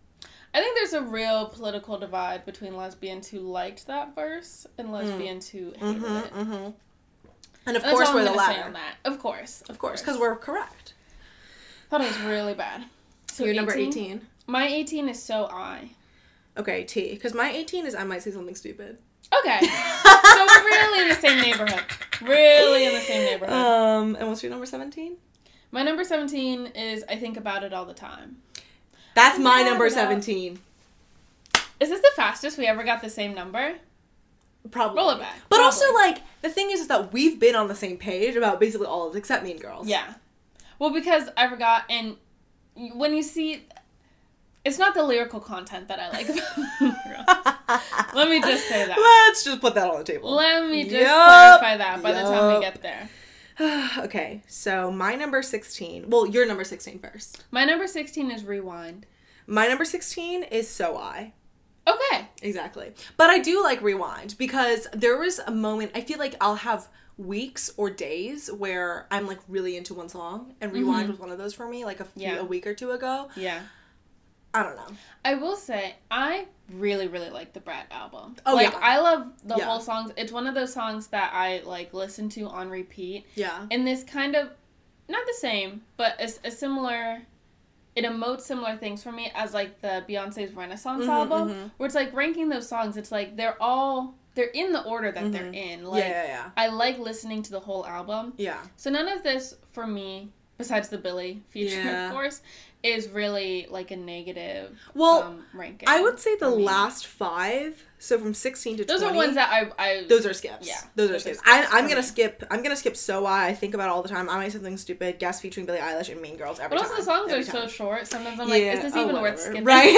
I think there's a real political divide between lesbians who liked that verse and lesbians who hated it. Mm-hmm. And of course we're the latter. Say on that. Of course, because we're correct. Thought it was really bad. So your number 18. My 18 is So I. Okay, T. Because my 18 is I Might Say Something Stupid. Okay. So we're really in the same neighborhood. Really in the same neighborhood. And what's your number 17? My number 17 is I Think About It All the Time. That's my number 17. Is this the fastest we ever got the same number? Probably. Roll it back. But also, like, the thing is that we've been on the same page about basically all of it except Mean Girls. Yeah. Well, because I forgot, and when you see... It's not the lyrical content that I like about Mean Girls. Let me just say that. Let's just put that on the table. Let me just clarify that by the time we get there. Okay, so my number 16... Well, your number 16 first. My number 16 is Rewind. My number 16 is So I. Okay. Exactly. But I do like Rewind because there was a moment, I feel like I'll have weeks or days where I'm like really into one song, and Rewind was one of those for me, like a week or two ago. Yeah. I don't know. I will say, I really, really like the Brat album. Oh, like, yeah. I love the whole songs. It's one of those songs that I, like, listen to on repeat. Yeah. And this kind of, not the same, but a similar... It emotes similar things for me as, like, the Beyonce's Renaissance album, where it's, like, ranking those songs, it's, like, they're in the order that they're in. Like, I like listening to the whole album. Yeah. So none of this, for me, besides the Billy feature, of course, is really, like, a negative ranking. I would say the last 5, so from 16 to 20. Those are ones that I those are skips. Yeah. Those are skips. I'm gonna skip So I Think About It All the Time, I Might Say Something Stupid, Guest featuring Billie Eilish, and Mean Girls every time. But also the songs are so short, sometimes I'm like, is this even worth skipping? Right.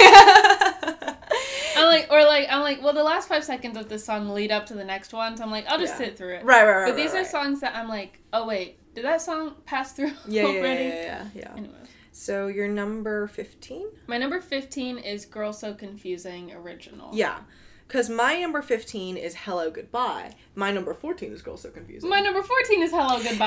I'm like, well, the last 5 seconds of this song lead up to the next one, so I'm like, I'll just sit through it. Right. But these are songs that I'm like, oh wait, did that song pass through already? Yeah. Anyway. So your number 15? My number 15 is Girl So Confusing original. Yeah. Because my number 15 is Hello Goodbye. My number 14 is Girl So Confusing. My number 14 is Hello Goodbye.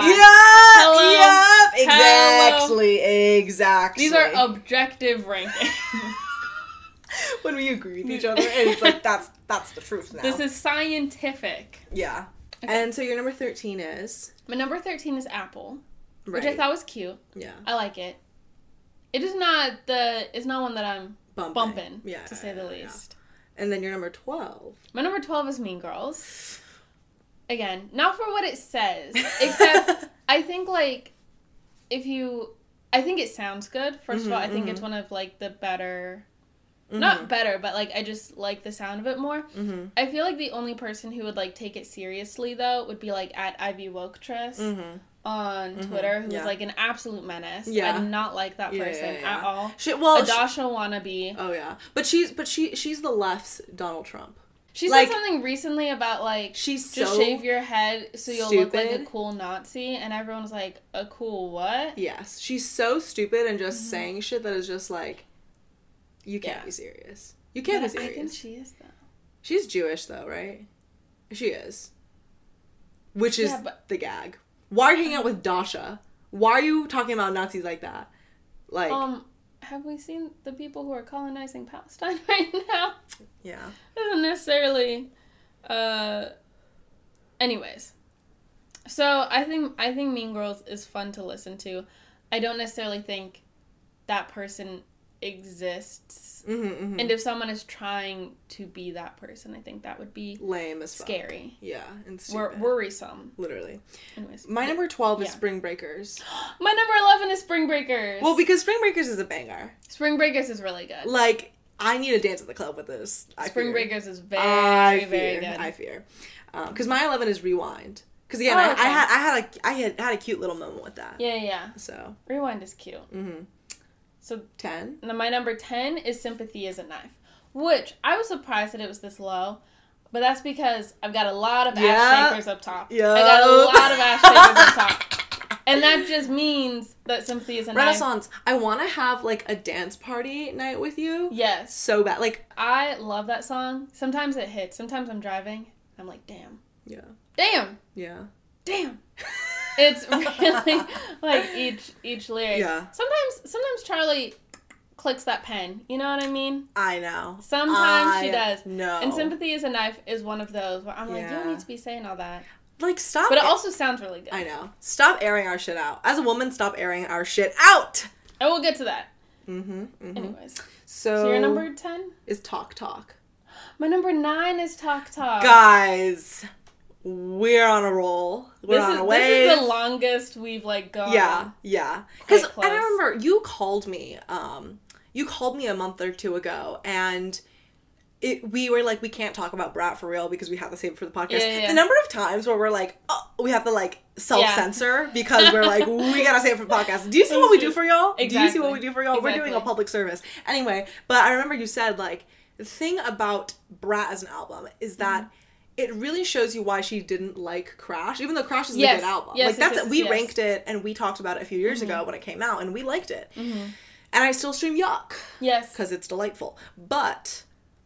Exactly. These are objective rankings. When we agree with each other, and it's like, that's the truth now. This is scientific. Yeah. Okay. And so your number 13 is? My number 13 is Apple. Right. Which I thought was cute. Yeah. I like it. It is not it's not one that I'm bumping to say the least. Yeah. And then your number 12. My number 12 is Mean Girls. Again, not for what it says, except I think, like, I think it sounds good. First of all, I think it's one of, like, the better, not better, but, like, I just like the sound of it more. I feel like the only person who would, like, take it seriously, though, would be, like, at Ivy Woketress on Twitter, who was, like, an absolute menace. I did not like that person at all. Adasha wannabe. Oh, yeah. But she's the left's Donald Trump. She said something recently about, like, she's just so shave your head so you'll look like a cool Nazi, and everyone was like, a cool what? Yes. She's so stupid and just saying shit that is just, like, you can't be serious. You can't be serious. I think she is, though. She's Jewish, though, right? She is. Which is the gag. Why are you hanging out with Dasha? Why are you talking about Nazis like that? Like, have we seen the people who are colonizing Palestine right now? Yeah. Doesn't necessarily, anyways. So, I think Mean Girls is fun to listen to. I don't necessarily think that person exists. And if someone is trying to be that person, I think that would be lame as fuck. Scary. Yeah, and stupid. Worrisome. Literally. Anyways. My number 12 is Spring Breakers. My number 11 is Spring Breakers. Well, because Spring Breakers is a banger. Spring Breakers is really good. Like, I need to dance at the club with this. Spring Breakers is very good. I fear. Because my 11 is Rewind. Because again, I had a cute little moment with that. Yeah. So Rewind is cute. So 10. My number 10 is Sympathy Is a Knife, which I was surprised that it was this low, but that's because I've got a lot of ass shakers up top. Yeah. I got a lot of ass shakers up top, and that just means that Sympathy Is a Knife. Renaissance. I want to have like a dance party night with you. Yes. So bad. Like, I love that song. Sometimes it hits. Sometimes I'm driving. I'm like, damn. Yeah. Damn. Yeah. Damn. It's really, like, each lyric. Yeah. Sometimes Charlie clicks that pen. You know what I mean? I know. Sometimes she does. No. And Sympathy is a Knife is one of those where I'm like, you don't need to be saying all that. Like, stop. But it also sounds really good. I know. Stop airing our shit out. As a woman, stop airing our shit out! And we'll get to that. Anyways. So your number 10? Is Talk Talk. My number 9 is Talk Talk. Guys, we're on a roll. We're on a wave. This is the longest we've, like, gone. Yeah. Because, and I remember, you called me a month or two ago, and we were like, we can't talk about Brat for real because we have to save it for the podcast. Yeah. The number of times where we're like, oh, we have to, like, self-censor because we're like, we gotta save it for the podcast. Do you see what we do for y'all? Exactly. Do you see what we do for y'all? Exactly. We're doing a public service. Anyway, but I remember you said, like, the thing about Brat as an album is that it really shows you why she didn't like Crash, even though Crash is a good album. We ranked it and we talked about it a few years ago when it came out, and we liked it. And I still stream Yuck. Yes. Because it's delightful. But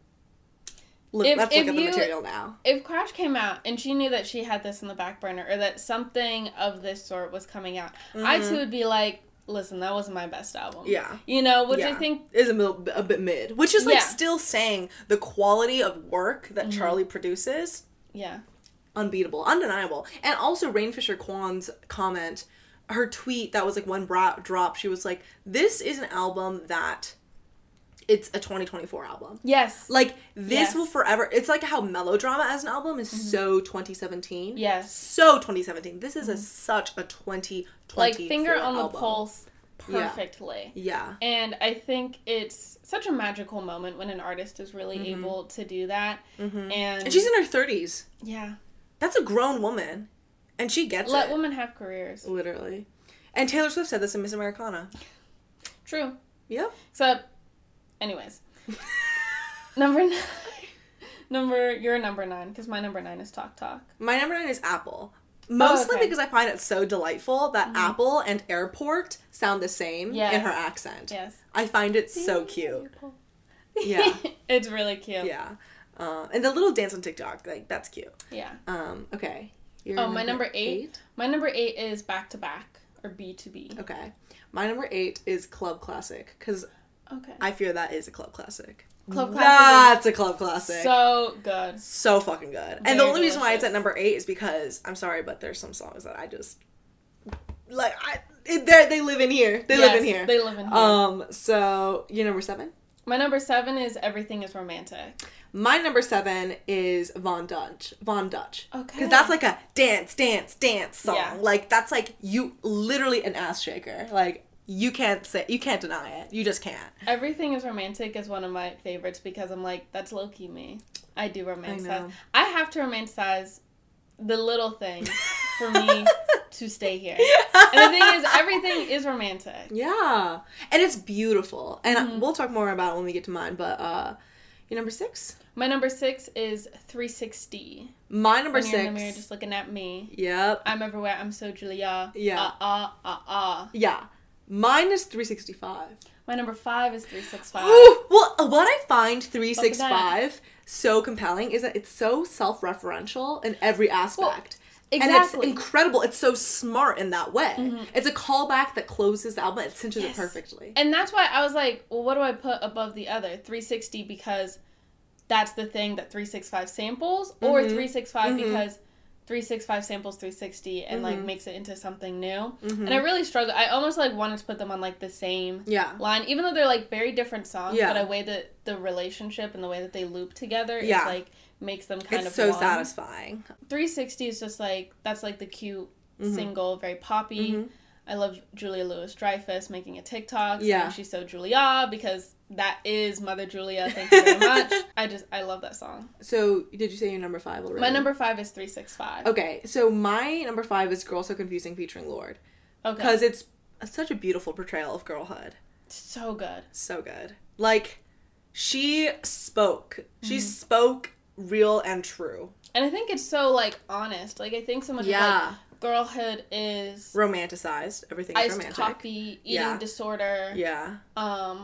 let's look at the material now. If Crash came out and she knew that she had this in the back burner, or that something of this sort was coming out, I too would be like, listen, that wasn't my best album. Yeah. You know, which I think is a bit mid. Which is, like, still saying the quality of work that Charlie produces. Yeah. Unbeatable. Undeniable. And also Rainfisher Kwan's comment, her tweet that was, like, when Brat dropped, she was like, this is an album that it's a 2024 album. Yes. Like, this will forever... It's like how Melodrama as an album is so 2017. Yes. So 2017. This is such a 2024 like, finger on album. The pulse perfectly. Yeah. And I think it's such a magical moment when an artist is really able to do that. And she's in her 30s. Yeah. That's a grown woman. And she gets Let women have careers. Literally. And Taylor Swift said this in Miss Americana. True. Yep. Except... Anyways. You're number 9, because my number 9 is Talk Talk. My number 9 is Apple. Mostly because I find it so delightful that Apple and Airport sound the same in her accent. Yes. I find it so cute. Yeah. It's really cute. Yeah. And the little dance on TikTok, like, that's cute. Yeah. Okay. My number 8? My number 8 is Back to Back, or B2B. Okay. My number 8 is Club Classic, because I fear that is a club classic. That's a club classic. So good. So fucking good. And the only reason why it's at number 8 is because, I'm sorry, but there's some songs that I just... Like, they live in here. They live in here. They live in here. So, your number 7? My number 7 is Everything is Romantic. My number 7 is Von Dutch. Okay. Because that's like a dance song. Yeah. Like, that's like, literally an ass shaker. Like... You can't deny it. You just can't. Everything is Romantic is one of my favorites because I'm like, that's low-key me. I do romanticize. I have to romanticize the little things for me to stay here. And the thing is, everything is romantic. Yeah. And it's beautiful. And we'll talk more about it when we get to mine, but your number 6? My number 6 is 360. My number when 6. You're in the mirror just looking at me. Yep. I'm everywhere. I'm so Julia. Yeah. Yeah. Mine is 365. My number 5 is 365. Well, what I find 365 so compelling is that it's so self-referential in every aspect. Exactly. And it's incredible. It's so smart in that way. It's a callback that closes the album. It cinches it perfectly. And that's why I was like, well, what do I put above the other? 360 because that's the thing that 365 samples, or 365 because 365 samples 360 and like makes it into something new. And I really struggle. I almost like wanted to put them on like the same line, even though they're like very different songs, but a way that the relationship and the way that they loop together is like makes them kind of so one. satisfying. 360 is just like, that's like the cute single, very poppy. I love Julia Louis-Dreyfus making a TikTok saying she's so Julia, because that is Mother Julia. Thank you very much. I love that song. So, did you say your number 5 already? My number 5 is 365. Okay, so my number 5 is Girl So Confusing featuring Lorde. Okay. Because it's such a beautiful portrayal of girlhood. So good. So good. Like, she spoke. She spoke real and true. And I think it's so, like, honest. Like, I think so much of, like, girlhood is romanticized. Everything is romantic. Iced coffee, eating disorder. Yeah.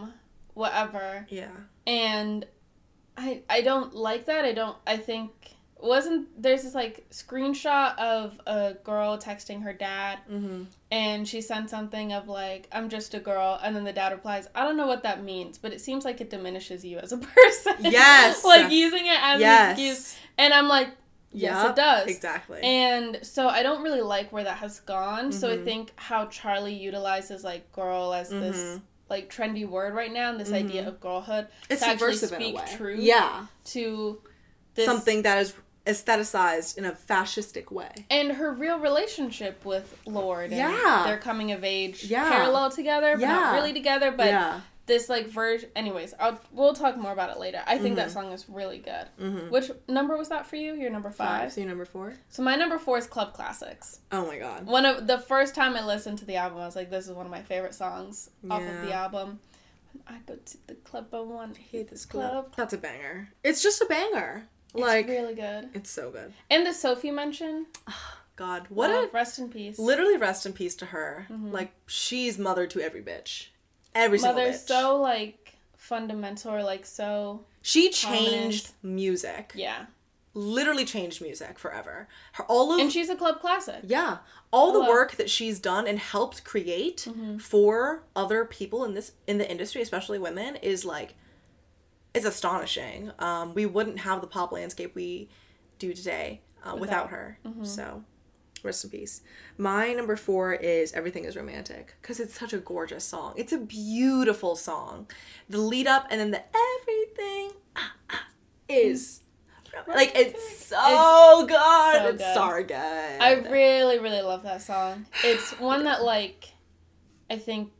Whatever. Yeah. And I don't like that. I think there's this, like, screenshot of a girl texting her dad, and she sent something of, like, I'm just a girl, and then the dad replies, I don't know what that means, but it seems like it diminishes you as a person. Yes! Like, using it as an excuse. And I'm like, yes, it does. Exactly. And so I don't really like where that has gone, so I think how Charlie utilizes, like, girl as this, like, trendy word right now, and this idea of girlhood, it's to actually subversive speak in a way. truth to this... Something that is aestheticized in a fascistic way. And her real relationship with Lord. And their coming of age parallel together, but not really together. But this, like, version... Anyways, we'll talk more about it later. I think that song is really good. Which number was that for you? Your number 5? So your number 4? So my number 4 is Club Classics. Oh my god. The first time I listened to the album, I was like, this is one of my favorite songs off of the album. When I go to the club, I want to hit this club. That's a banger. It's just a banger. It's really good. It's so good. And the Sophie mention. Oh, God. Rest in peace. Literally rest in peace to her. Like, she's mother to every bitch. Every single bitch. Mother's so, like, fundamental or, like, so... She changed music. Yeah. Literally changed music forever. And she's a club classic. Yeah. All the work that she's done and helped create for other people in the industry, especially women, is, like... It's astonishing. We wouldn't have the pop landscape we do today without her. So, rest in peace. My number 4 is Everything is Romantic, because it's such a gorgeous song. It's a beautiful song. The lead up and then the everything is... Like, it's so good. It's so good. I really, really love that song. It's one that, like, I think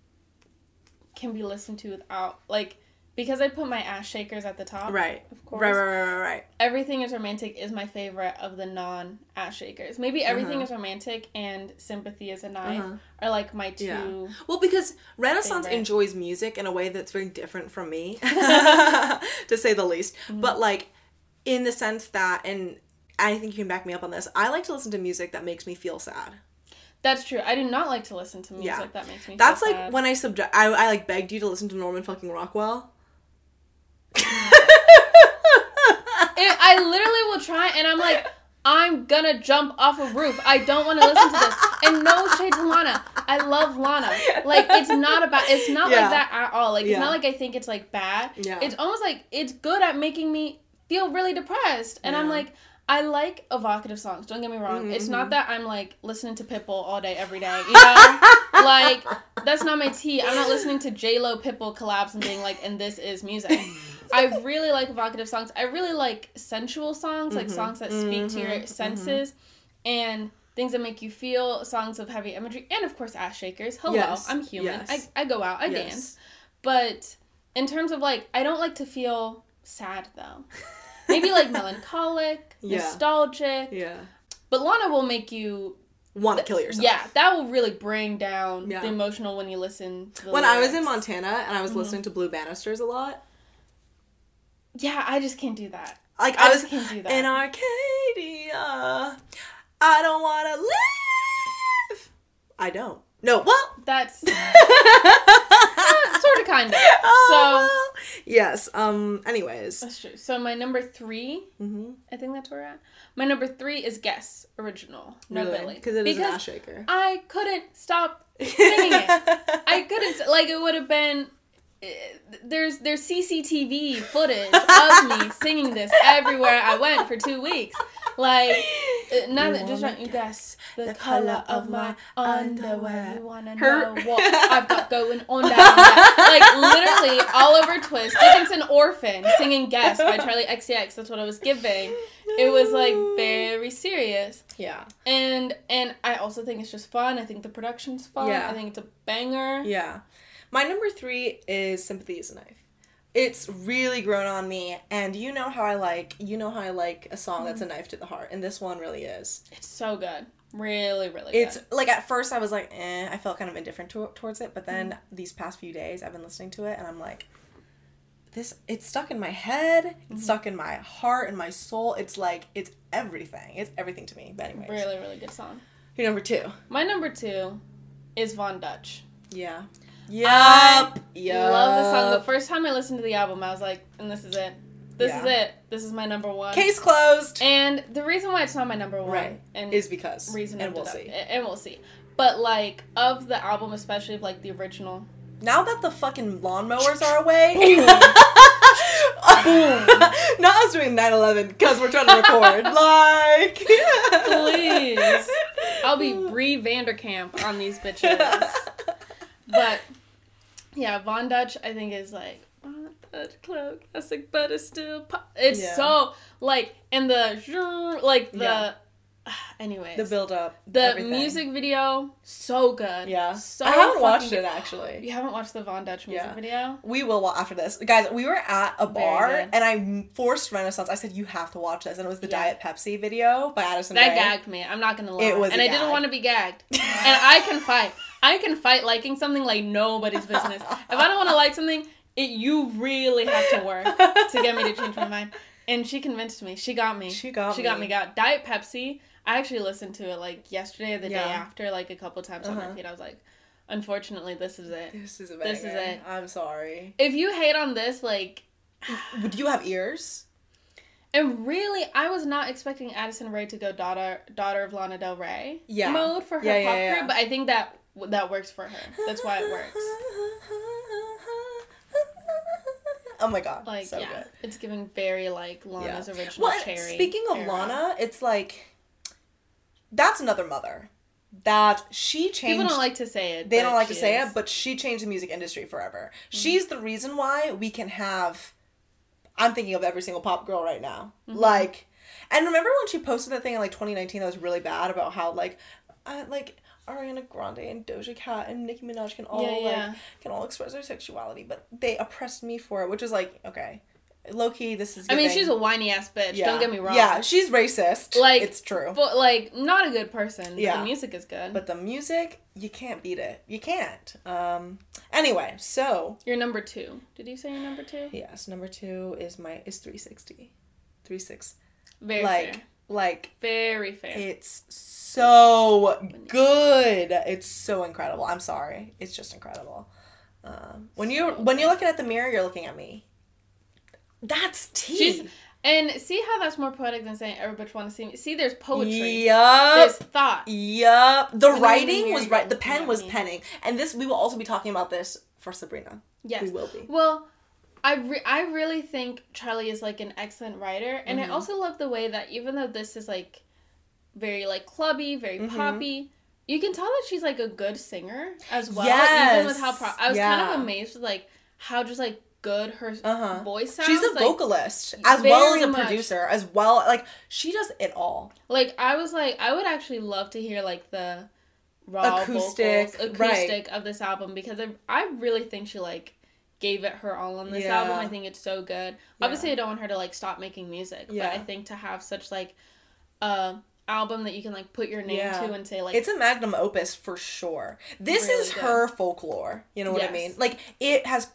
can be listened to without, like... Because I put my ass shakers at the top. Right. Of course. Right. Everything is Romantic is my favorite of the non-ass shakers. Maybe Everything is Romantic and Sympathy is a Knife are, like, my two... Yeah. Well, because Renaissance enjoys music in a way that's very different from me, to say the least. But, like, in the sense that, and I think you can back me up on this, I like to listen to music that makes me feel sad. That's true. I do not like to listen to music that makes me feel sad. That's, like, when I like, begged you to listen to Norman fucking Rockwell. I literally will try, and I'm like, I'm gonna jump off a roof. I don't want to listen to this. And no shade to Lana. I love Lana. Like, it's not like that at all. Like, it's not like I think it's, like, bad. Yeah. It's almost like it's good at making me feel really depressed. And I'm like, I like evocative songs. Don't get me wrong. It's not that I'm, like, listening to Pitbull all day, every day. You know? Like, that's not my tea. I'm not listening to J-Lo Pitbull collabs and being like, and this is music. I really like evocative songs. I really like sensual songs, like songs that speak to your senses and things that make you feel, songs of heavy imagery, and of course ass shakers. Hello, I'm human. I go out, I dance. But in terms of, like, I don't like to feel sad, though. Maybe, like, melancholic, nostalgic. Yeah. But Lana will make you... want to kill yourself. Yeah, that will really bring down the emotional when you listen to the When lyrics. I was in Montana and I was listening to Blue Bannisters a lot... Yeah, I just can't do that. Like, I just can't do that. In Arcadia, I don't want to live. I don't. No, well. That's sort of, kind of. So. Yes. Anyways. That's true. So my number 3, I think that's where we're at. My number 3 is Guess, original. No Billy. Because it is an ass shaker. I couldn't stop singing it. I couldn't. Like, it would have been... There's CCTV footage of me singing this everywhere I went for 2 weeks. Like, just right, you guess the color of my underwear. You wanna know what I've got going on down there? Like, literally all over Twist. Dickinson Orphan singing Guess by Charlie XCX. That's what I was giving. It was, like, very serious. Yeah. And I also think it's just fun. I think the production's fun. Yeah. I think it's a banger. Yeah. My number 3 is Sympathy is a Knife. It's really grown on me, and you know how I like a song that's a knife to the heart, and this one really is. It's so good. Really, really good. It's, like, at first I was like, I felt kind of indifferent towards it, but then these past few days I've been listening to it, and I'm like, it's stuck in my head, it's stuck in my heart and my soul. It's like, it's everything. It's everything to me. But anyways. Really, really good song. Your number 2. My number 2 is Von Dutch. Yeah. I love the song. The first time I listened to the album, I was like, and this is it. This is it. This is my number one. Case closed. And the reason why it's not my number one is because we'll see. But like of the album, especially of like the original. Now that the fucking lawnmowers are away. Boom. Not us doing 9/11 because we're trying to record. Like, please. I'll be Brie Vanderkamp on these bitches. But yeah, Von Dutch I think is like club classic, but it's still pop. It's so like, and the like the anyway, the build up, the everything. Music video, so good. Yeah, so I haven't watched good. it actually. You haven't watched the Von Dutch music video? We will after this, guys. We were at a bar and I forced Renaissance. I said you have to watch this, and it was the Diet Pepsi video by Addison Rae. That gagged me. I'm not gonna lie. It was, and I didn't want to be gagged. And I can fight. I can fight liking something like nobody's business. If I don't want to like something, you really have to work to get me to change my mind. And she convinced me. She got me. She got me. Diet Pepsi. I actually listened to it like yesterday or the day after, like a couple times on repeat. I was like, unfortunately, this is it. This is a banger. This is it. I'm sorry. If you hate on this, like, would you have ears? And really, I was not expecting Addison Rae to go daughter of Lana Del Rey mode for her pop career, but I think that works for her. That's why it works. Oh my god, like so good. It's giving very like Lana's original Cherry. Speaking of Lana, it's like that's another mother. That she changed. People don't like to say it. They don't like to say it, but she changed the music industry forever. Mm-hmm. She's the reason why we can have. I'm thinking of every single pop girl right now. Mm-hmm. Like, and remember when she posted that thing in like 2019 that was really bad about how like Ariana Grande and Doja Cat and Nicki Minaj can all express their sexuality, but they oppressed me for it, which was like, okay, low key, this is. I mean, she's a whiny ass bitch. Yeah. Don't get me wrong. Yeah, she's racist. Like, it's true. But like, not a good person. Yeah. The music is good. But the music, you can't beat it. You can't. Anyway, so your number 2. Did you say your number 2? Yes, number 2 is 360. 3-6. Very fair. Like very fair. It's so good. It's so incredible. I'm sorry. It's just incredible. When you're looking at the mirror, you're looking at me. That's tea. And see how that's more poetic than saying every bitch want to see me. See, there's poetry. Yup. There's thought. Yup. The writing was right. The pen was penning. And this, we will also be talking about this for Sabrina. Yes. We will be. Well, I really think Charlie is like an excellent writer, and I also love the way that even though this is like very like clubby, very poppy, you can tell that she's like a good singer as well. Yes. Even with how I was kind of amazed with like how just like good her voice sounds. She's a vocalist as well as a producer as well. Like she does it all. Like I was like I would actually love to hear like the raw acoustic of this album, because I really think she like gave it her all on this album. I think it's so good. Obviously I don't want her to like stop making music, but I think to have such like album that you can like put your name to and say like, it's a magnum opus for sure. This really is good. Her folklore, you know what I mean? Like it has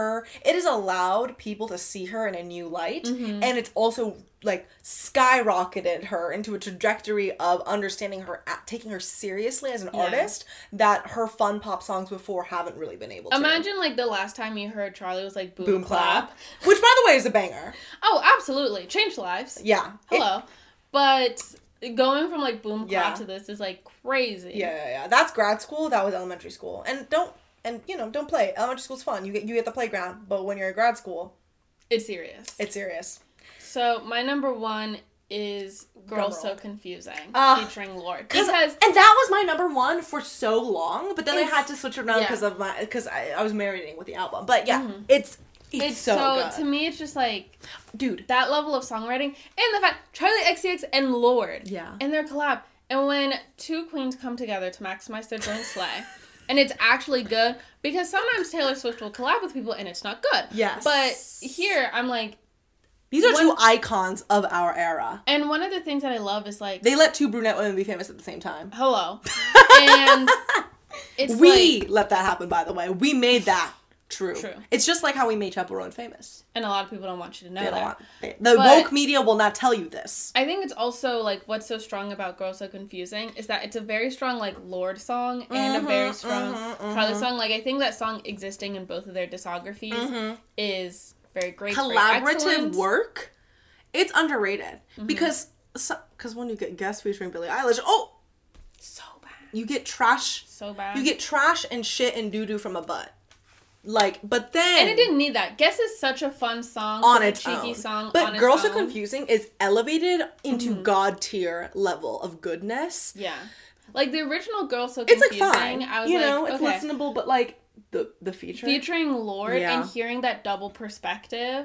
allowed people to see her in a new light, and it's also like skyrocketed her into a trajectory of understanding her, taking her seriously as an artist that her fun pop songs before haven't really been able to. Imagine like the last time you heard Charlie was like Boom Clap, which by the way is a banger. Oh, absolutely. Changed lives. Yeah. Hello. But going from like Boom Clap to this is like crazy. Yeah. That's grad school. That was elementary school. And don't play. Elementary school's fun. You get the playground. But when you're in grad school, it's serious. It's serious. So my number 1 is Girl So Confusing, featuring Lorde. And that was my number 1 for so long, but then I had to switch it around because I was marinating with the album. But it's so good. To me, it's just like, dude, that level of songwriting, and the fact Charli XCX and Lorde, and their collab, and when two queens come together to maximize their joint slay, and it's actually good, because sometimes Taylor Swift will collab with people and it's not good. Yes, but here I'm like, these are two icons of our era. And one of the things that I love is like, they let 2 brunette women be famous at the same time. Hello, and we let that happen. By the way, we made that. True. It's just like how we made Chappell Roan famous. And a lot of people don't want you to know that. The woke media will not tell you this. I think it's also, like, what's so strong about Girl So Confusing is that it's a very strong, like, Lorde song and a very strong Charli song. Like, I think that song existing in both of their discographies is very great, collaborative work, it's underrated. Because when you get guest featuring Billie Eilish, so bad. You get trash. So bad. You get trash and shit and doo-doo from a butt. Like, but then... And it didn't need that. Guess is such a fun song. On its cheeky own. Song but on its Girls own. Are Confusing is elevated into God tier level of goodness. Yeah. Like, the original Girls So It's Confusing, like fine. I was it's listenable, but like, the feature... Featuring Lorde and hearing that double perspective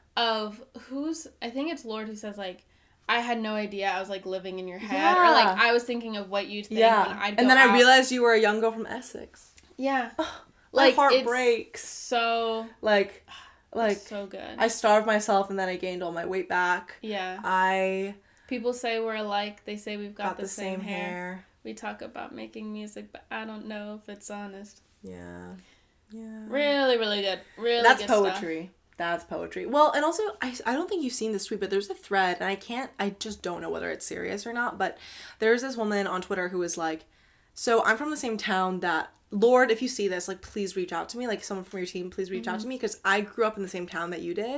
of I think it's Lorde who says, like, I had no idea I was, like, living in your head. Or, like, I was thinking of what you'd think when I'd go And then out. I realized you were a young girl from Essex. Yeah. My heart breaks. So... Like, so good. I starved myself and then I gained all my weight back. Yeah. People say we're alike. They say we've got the same hair. We talk about making music, but I don't know if it's honest. Yeah. Really, really good. Really That's good poetry. Stuff. That's poetry. Well, and also, I don't think you've seen this tweet, but there's a thread, and I just don't know whether it's serious or not, but there's this woman on Twitter who is like, so I'm from the same town that, Lorde, if you see this, like, please reach out to me. Like, someone from your team, please reach out to me, because I grew up in the same town that you did,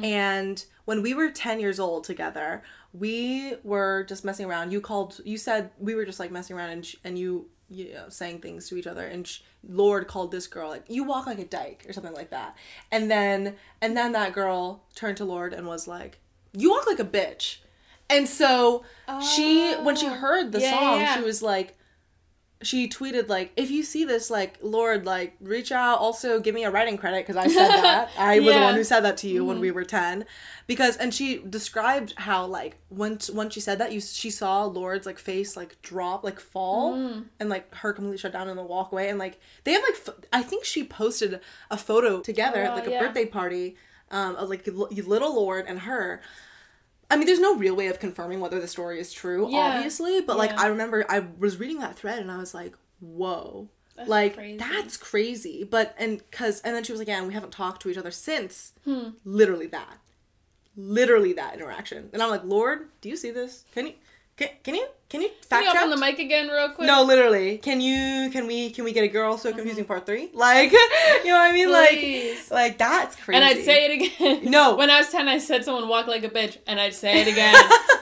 and when we were 10 years old together, we were just messing around. You said we were just, like, messing around, and you know, saying things to each other, and Lorde called this girl, like, you walk like a dyke, or something like that. And then that girl turned to Lorde and was like, you walk like a bitch. And so when she heard the song, she was like, she tweeted, like, if you see this, like, Lorde, like, reach out, also give me a writing credit, because I said that. I was the one who said that to you when we were 10. And she described how, like, when she said that, she saw Lorde's, like, face, like, drop, like, fall, and, like, her completely shut down in the walkway, and, like, they have, like, I think she posted a photo together at, like, a birthday party, of, like, little Lorde and her. I mean, there's no real way of confirming whether the story is true, obviously, but, like, I remember I was reading that thread, and I was like, whoa. That's crazy. That's crazy. But, and then she was like, yeah, and we haven't talked to each other since. Literally that interaction. And I'm like, Lorde, do you see this? Can you fact check? Can you open the mic again real quick? No, literally. Can we get a Girl So Confusing part 3? Like, you know what I mean? Please. Like that's crazy. And I'd say it again. No. When I was 10, I said someone walked like a bitch, and I'd say it again.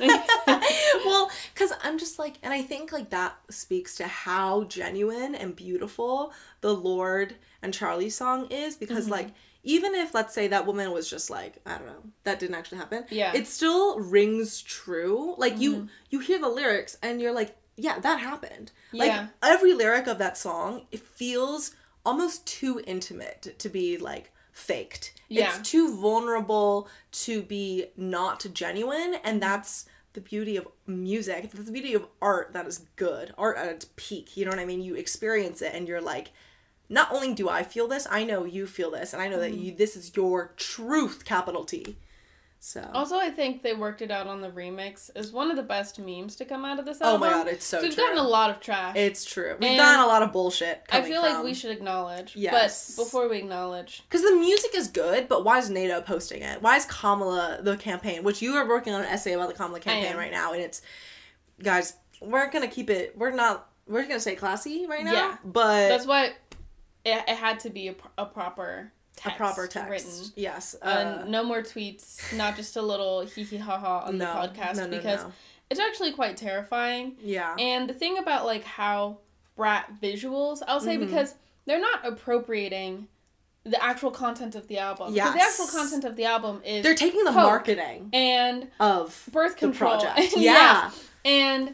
Well, because I'm just like, and I think, like, that speaks to how genuine and beautiful the Lorde and Charlie song is, because, like, even if, let's say, that woman was just like, I don't know, that didn't actually happen. Yeah. It still rings true. Like, you hear the lyrics and you're like, yeah, that happened. Yeah. Like, every lyric of that song, it feels almost too intimate to be, like, faked. Yeah. It's too vulnerable to be not genuine, and that's the beauty of music. That's the beauty of art that is good. Art at its peak. You know what I mean? You experience it and you're like, not only do I feel this, I know you feel this, and I know that this is your truth, capital T. So. Also, I think they worked it out on the remix. Is one of the best memes to come out of this album. Oh my god, it's so true. We've gotten a lot of trash. It's true. We've gotten a lot of bullshit coming I feel like we should acknowledge. Yes. But before we acknowledge. Because the music is good, but why is NATO posting it? Why is Kamala the campaign? Which you are working on an essay about the Kamala campaign right now, and it's... Guys, we're gonna keep it... We're gonna stay classy right now. Yeah. But... That's why it had to be a proper... Text, a proper text written. Yes. No more tweets, not just a little hee hee ha ha on the podcast, because it's actually quite terrifying. Yeah. And the thing about, like, how Brat visuals, I'll say, because they're not appropriating the actual content of the album. Yes. Because the actual content of the album is they're taking the marketing and of birth control. The project. Yeah. Yes. And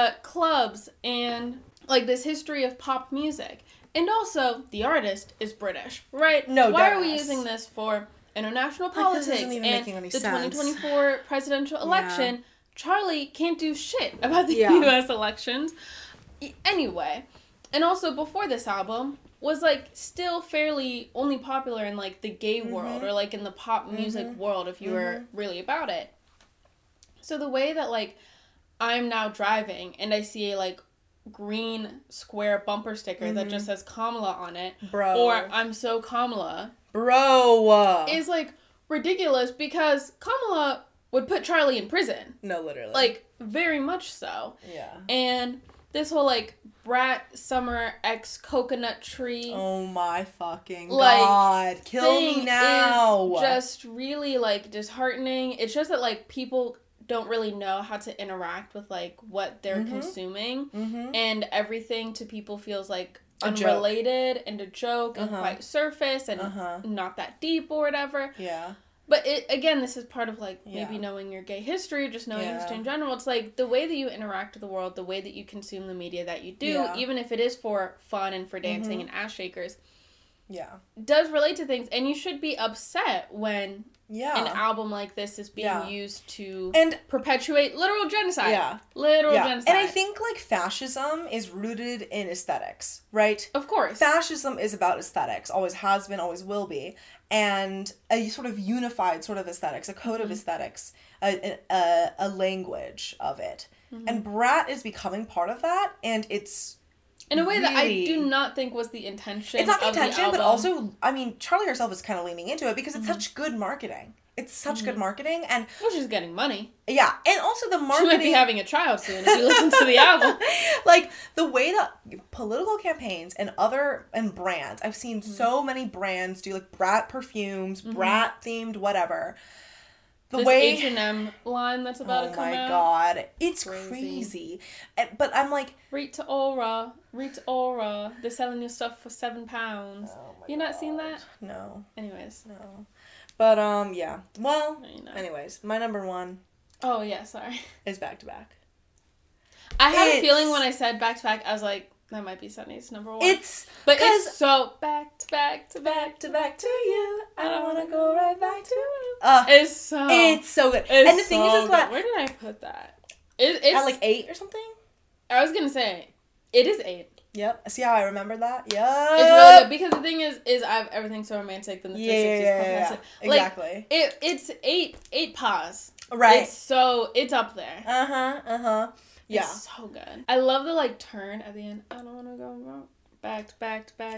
clubs and, like, this history of pop music. And also, the artist is British, right? No, why are we using this for international politics and the 2024 presidential election? Yeah. Charlie can't do shit about the U.S. elections. Anyway, and also before this album was, like, still fairly only popular in, like, the gay world or, like, in the pop music world if you were really about it. So the way that, like, I'm now driving and I see a, like, green square bumper sticker that just says Kamala on it, or I'm so Kamala, is, like, ridiculous, because Kamala would put Charlie in prison. No, literally. Like, very much so. Yeah. And this whole, like, Brat Summer X Coconut Tree. Oh my fucking God. Kill me now. Is just really, like, disheartening. It's just that, like, people don't really know how to interact with, like, what they're consuming. And everything to people feels like unrelated and a joke and quite surface and not that deep or whatever. Yeah. But again, this is part of, like, maybe knowing your gay history, just knowing history in general. It's, like, the way that you interact with the world, the way that you consume the media that you do, even if it is for fun and for dancing and ass shakers, does relate to things. And you should be upset when an album like this is being used to perpetuate literal genocide. Yeah. Literal genocide. And I think, like, fascism is rooted in aesthetics, right? Of course. Fascism is about aesthetics. Always has been, always will be. And a sort of unified sort of aesthetics, a code of aesthetics, a language of it. And Brat is becoming part of that, and it's in a way that I do not think was the intention. It's not the intention, but also, I mean, Charlie herself is kind of leaning into it because it's such good marketing. It's such good marketing, and well, she's getting money. Yeah, and also the marketing. She might be having a child soon if you listen to the album. Like the way that political campaigns and brands, I've seen so many brands do like Brat perfumes, Brat themed whatever. The way H&M line that's about to come out. Oh my God, it's crazy. But I'm like, Rita Ora. They're selling your stuff for £7. You not seen that? No. Anyways, no. But yeah. Well, anyways, my number one. Oh yeah, sorry. Is Back to Back. I had a feeling when I said Back to Back, I was like, that might be Sunny's number one. It's so back to back to back to back to you. I don't want to go right back to you. It's so good. And the thing is that where did I put that? It's at like 8 or something. I was gonna say it is 8. Yep. See how I remember that? Yep. It's really good because the thing is I have Everything's So Romantic than the 360s. Yeah. Like, exactly. It's 8 paws. Right. It's up there. Yeah. It's so good. I love the like turn at the end. I don't want to go back to back to back.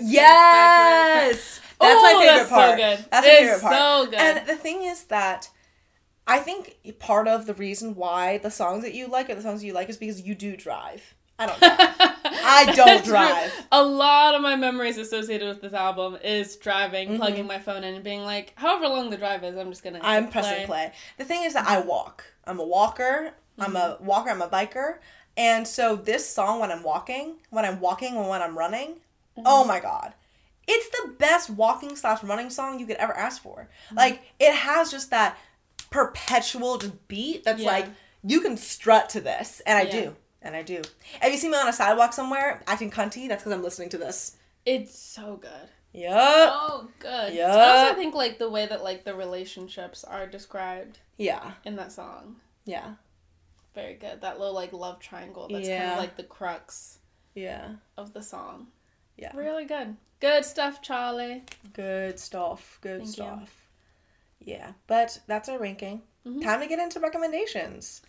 Yes. That's my favorite part. So good. That's my favorite part. So good. And the thing is that I think part of the reason why the songs that you like are the songs you like is because you do drive. I don't drive. I don't drive. A lot of my memories associated with this album is driving, plugging my phone in, and being like, however long the drive is, I'm just gonna. I'm pressing play. The thing is that I walk. I'm a walker. I'm a biker. And so this song, when I'm walking, and when I'm running, oh my God. It's the best walking/running song you could ever ask for. Like, it has just that perpetual just beat that's like, you can strut to this. And I do. And I do. If you see me on a sidewalk somewhere acting cunty, that's because I'm listening to this. It's so good. Yup. Oh, good. Yup. I also think, like, the way that, like, the relationships are described. Yeah. In that song. Yeah. Very good. That little, like, love triangle that's kind of, like, the crux. Of the song. Yeah. Really good. Good stuff, Charlie. Good stuff. Good Thank stuff. You. Yeah. But that's our ranking. Time to get into recommendations.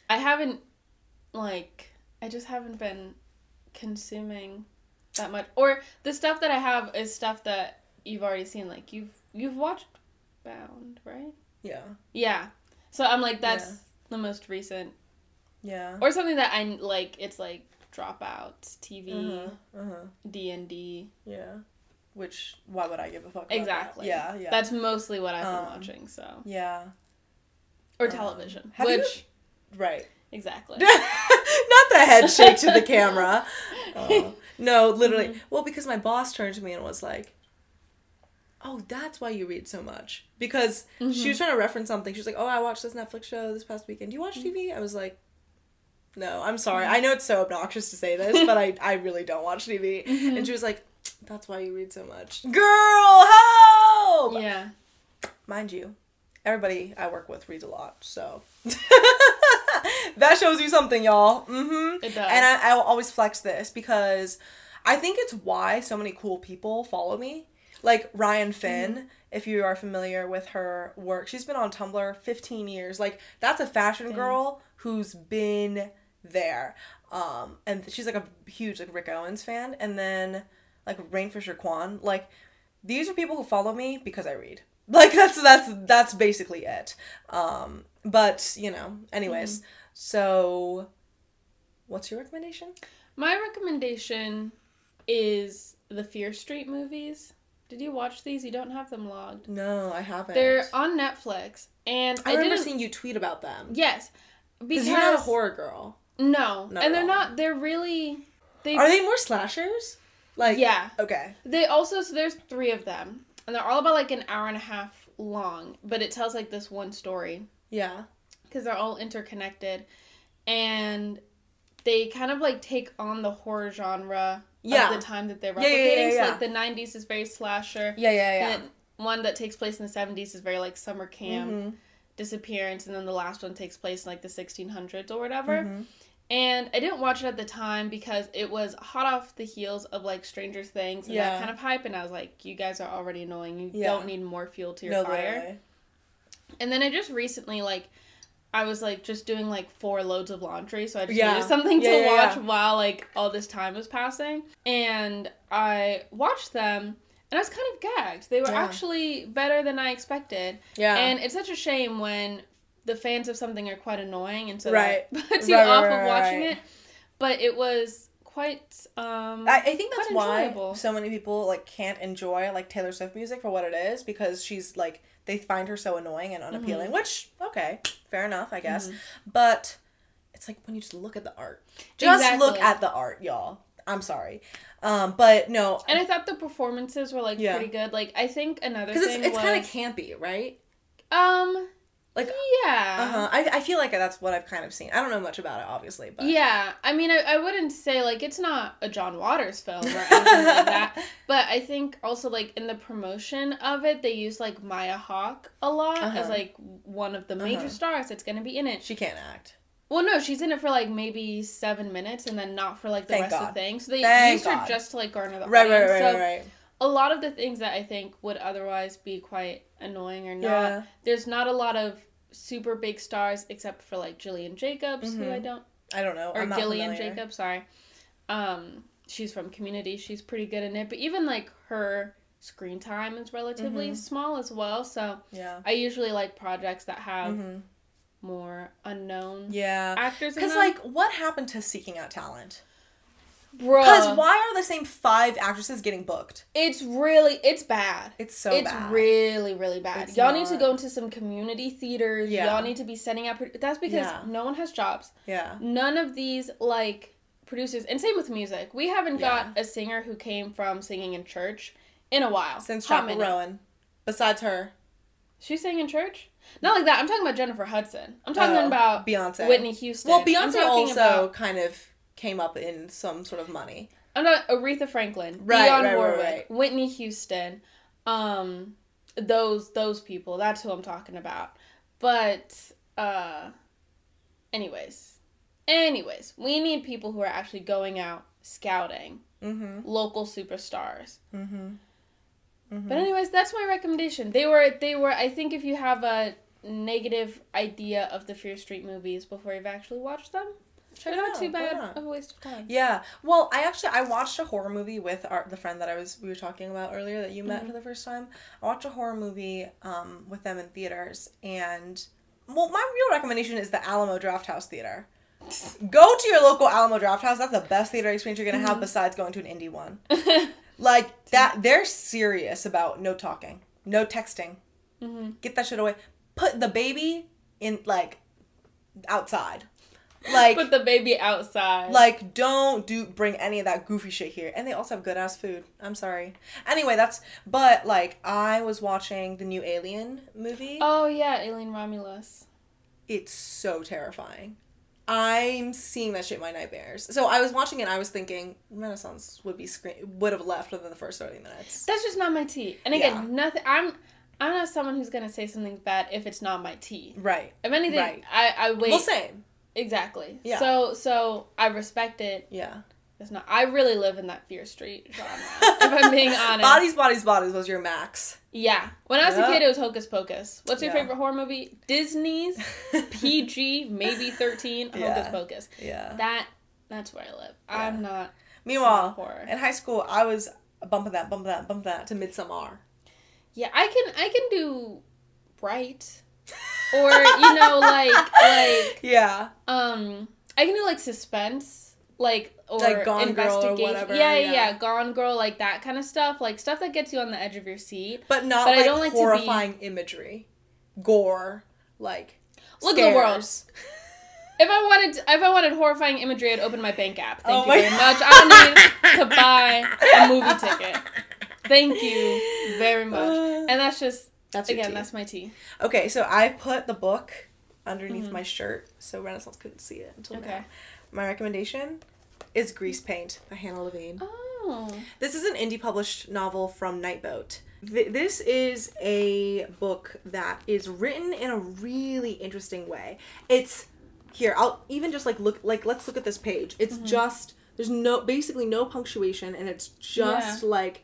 I just haven't been consuming that much. Or the stuff that I have is stuff that you've already seen. Like, you've watched Bound, right? Yeah. Yeah. So I'm like, that's the most recent. Yeah. Or something that I like, it's like Dropouts, TV, D&D. Yeah. Which, why would I give a fuck about exactly. that? Yeah. That's mostly what I've been watching, so. Yeah. Or television. Right. Exactly. Not the head shake to the camera. No, literally. Well, because my boss turned to me and was like, oh, that's why you read so much. Because she was trying to reference something. She was like, oh, I watched this Netflix show this past weekend. Do you watch TV? I was like, no, I'm sorry. I know it's so obnoxious to say this, but I really don't watch TV. And she was like, that's why you read so much. Girl, help! Yeah. Mind you, everybody I work with reads a lot, so... That shows you something, y'all. It does. And I will always flex this because I think it's why so many cool people follow me. Like Ryan Finn, if you are familiar with her work. She's been on Tumblr 15 years. Like, that's a fashion girl who's been there. And she's like a huge like Rick Owens fan. And then like Rainfisher Kwan. Like, these are people who follow me because I read. Like, that's basically it. But, you know, anyways. So, what's your recommendation? My recommendation is the Fear Street movies. Did you watch these? You don't have them logged. No, I haven't. They're on Netflix, and I remember seeing you tweet about them. Yes, because you're not a horror girl. No, and they're not. They're really. Are they more slashers? Like, yeah. Okay. They also, so there's 3 of them, and they're all about like an hour and a half long, but it tells like this one story. Yeah. Because they're all interconnected, and they kind of like take on the horror genre of the time that they're replicating. So like the 90s is very slasher. The one that takes place in the 70s is very like summer camp, disappearance, and then the last one takes place in like the 1600s or whatever. And I didn't watch it at the time because it was hot off the heels of like Stranger Things and that kind of hype, and I was like, you guys are already annoying. You don't need more fuel to your fire. Literally. And then I just recently I was like just doing like 4 loads of laundry, so I just needed something to watch while like all this time was passing. And I watched them, and I was kind of gagged. They were actually better than I expected. Yeah. And it's such a shame when the fans of something are quite annoying, and so that puts you off of watching it. But it was quite I think that's why so many people like can't enjoy like Taylor Swift music for what it is, because she's like, they find her so annoying and unappealing, which, okay, fair enough, I guess. But it's like when you just look at the art. Just look at the art, y'all. I'm sorry. But no. And I thought the performances were like pretty good. Like, I think another thing was... Because it's kind of campy, right? Like, yeah. I feel like that's what I've kind of seen. I don't know much about it, obviously, but... Yeah. I mean, I wouldn't say, like, it's not a John Waters film or anything like that. But I think also, like, in the promotion of it, they use, like, Maya Hawke a lot as, like, one of the major stars that's going to be in it. She can't act. Well, no, she's in it for, like, maybe 7 minutes and then not for, like, the rest of the thing. So they used her just to, like, garner the audience. Right. A lot of the things that I think would otherwise be quite annoying or not, there's not a lot of super big stars except for like Gillian Jacobs, who I don't know, or Gillian Jacobs, sorry. She's from Community. She's pretty good in it, but even like her screen time is relatively small as well. So I usually like projects that have more unknown actors. Because like, what happened to Seeking Out Talent? Because why are the same 5 actresses getting booked? It's bad. It's bad. It's really, really bad. Y'all need to go into some community theaters. Yeah. Y'all need to be sending out... That's because no one has jobs. Yeah. None of these, like, producers... And same with music. We haven't got a singer who came from singing in church in a while. Since Chapel Rowan. Besides her. She sang in church? Not like that. I'm talking about Jennifer Hudson. I'm talking about... Beyonce. Whitney Houston. Well, Beyonce also kind of... came up in some sort of money. I'm not Aretha Franklin, Dionne Warwick, Whitney Houston, those people. That's who I'm talking about. But anyways, we need people who are actually going out scouting local superstars. But anyways, that's my recommendation. They were. I think if you have a negative idea of the Fear Street movies before you've actually watched them, they're not too bad of a waste of time. Yeah. Well, I watched a horror movie with the friend that we were talking about earlier that you met for the first time. I watched a horror movie with them in theaters, and well, my real recommendation is the Alamo Drafthouse Theater. Go to your local Alamo Drafthouse. That's the best theater experience you're gonna have besides going to an indie one. Like that, they're serious about no talking, no texting. Get that shit away. Put the baby in like outside. Like, put the baby outside. Like, don't bring any of that goofy shit here. And they also have good ass food. I'm sorry. Anyway, but like, I was watching the new Alien movie. Oh yeah, Alien Romulus. It's so terrifying. I'm seeing that shit in my nightmares. So I was watching it and I was thinking Renaissance would have left within the first 30 minutes. That's just not my tea. And again, nothing. I'm not someone who's gonna say something bad if it's not my tea. Right. If anything, I wait. Well, same. Exactly. Yeah. So I respect it. Yeah. It's not. I really live in that Fear Street genre. If I'm being honest. Bodies was your max. Yeah. When I was a kid, it was Hocus Pocus. What's your favorite horror movie? Disney's PG, maybe 13. Hocus Pocus. Yeah. That's where I live. Yeah. I'm not. Meanwhile, horror. In high school, I was bumping that to Midsommar. Yeah, I can do Bright. Or, like... Yeah. I can do, like, suspense. like, or like Gone Girl or whatever. Yeah, Gone Girl, like that kind of stuff. Like, stuff that gets you on the edge of your seat. But not but like I don't like horrifying imagery. Gore. Like, look at the world. If I wanted horrifying imagery, I'd open my bank app. Thank you very much. I don't need to buy a movie ticket. Thank you very much. And that's my tea. Okay, so I put the book underneath my shirt, so Renaissance couldn't see it until now. My recommendation is Grease Paint by Hannah Levine. Oh. This is an indie published novel from Nightboat. This is a book that is written in a really interesting way. It's here. I'll even just let's look at this page. It's just there's basically no punctuation, and it's just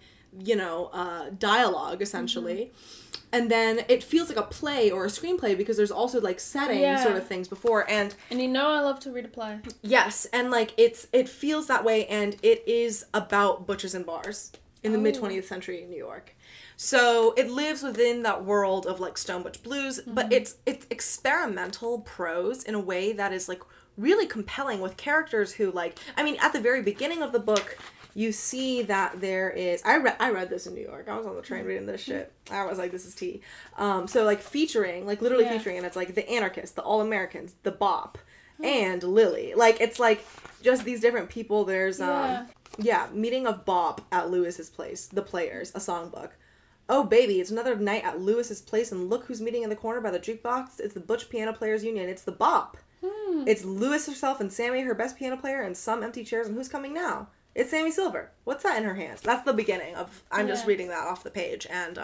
dialogue essentially. And then it feels like a play or a screenplay because there's also like setting sort of things before and you know I love to read a play. Yes, and like it feels that way, and it is about butches and bars in the mid 20th century in New York. So it lives within that world of like Stone Butch Blues, but it's experimental prose in a way that is like really compelling with characters who like, I mean, at the very beginning of the book, you see that there is... I read this in New York. I was on the train reading this shit. I was like, this is tea. So, like, featuring, like, literally featuring, and it's, like, the Anarchists, the All-Americans, the Bop, and Lily. Like, it's, like, just these different people. There's, Meeting of Bop at Lewis's Place, The Players, a songbook. Oh, baby, it's another night at Lewis's Place, and look who's meeting in the corner by the jukebox. It's the Butch Piano Players Union. It's the Bop. It's Lewis herself and Sammy, her best piano player, and some empty chairs, and who's coming now? It's Sammy Silver. What's that in her hands? That's the beginning of... I'm just reading that off the page, and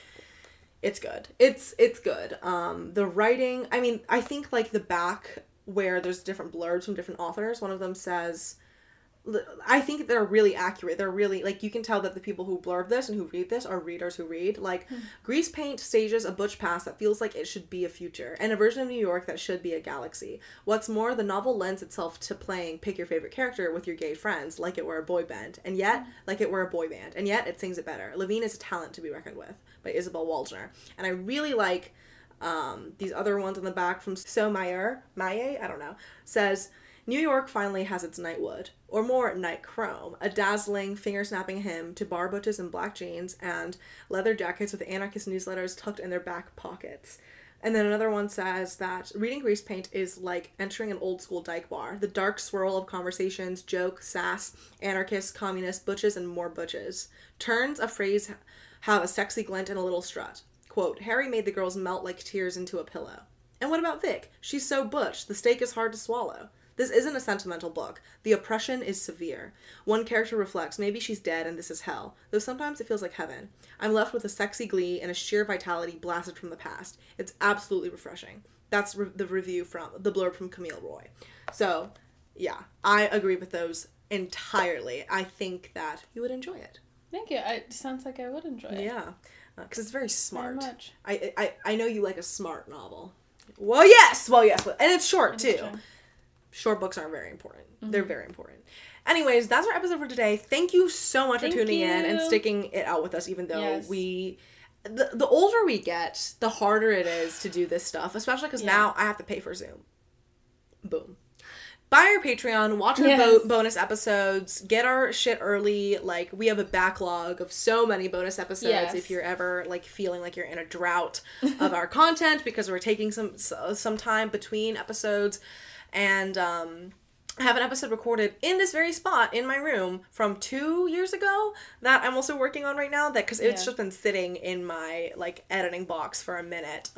it's good. It's good. The writing... I mean, I think, like, the back where there's different blurbs from different authors, one of them says... I think they're really accurate. They're really... Like, you can tell that the people who blurb this and who read this are readers who read. Like, Grease Paint stages a butch past that feels like it should be a future, and a version of New York that should be a galaxy. What's more, the novel lends itself to playing pick your favorite character with your gay friends like it were a boy band, and yet, like it were a boy band, and yet it sings it better. Levine is a talent to be reckoned with, by Isabel Waldner. And I really like these other ones on the back from Maye, I don't know, says... New York finally has its Nightwood, or more night chrome, a dazzling, finger-snapping hymn to bar butches in black jeans and leather jackets with anarchist newsletters tucked in their back pockets. And then another one says that reading Grease Paint is like entering an old-school dyke bar. The dark swirl of conversations, joke, sass, anarchists, communists, butches, and more butches. Turns a phrase have a sexy glint and a little strut. Quote, Harry made the girls melt like tears into a pillow. And what about Vic? She's so butch, the steak is hard to swallow. This isn't a sentimental book. The oppression is severe. One character reflects, maybe she's dead and this is hell, though sometimes it feels like heaven. I'm left with a sexy glee and a sheer vitality blasted from the past. It's absolutely refreshing. That's the review from, the blurb from Camille Roy. So, yeah, I agree with those entirely. I think that you would enjoy it. Thank you. It sounds like I would enjoy it. Yeah, because it's very smart. Very much. I know you like a smart novel. Well, yes, and it's short, too. True. Short books are very important. They're very important. Anyways, that's our episode for today. Thank you so much for tuning in and sticking it out with us, even though the older we get, the harder it is to do this stuff, especially because now I have to pay for Zoom. Boom. Buy our Patreon, watch our bonus episodes, get our shit early. Like, we have a backlog of so many bonus episodes if you're ever, like, feeling like you're in a drought of our content because we're taking some time between episodes. And I have an episode recorded in this very spot in my room from 2 years ago that I'm also working on right now, that because it's just been sitting in my like editing box for a minute.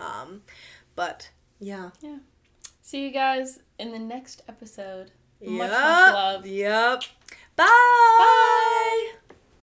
But yeah. See you guys in the next episode. Much love. Yep. Bye.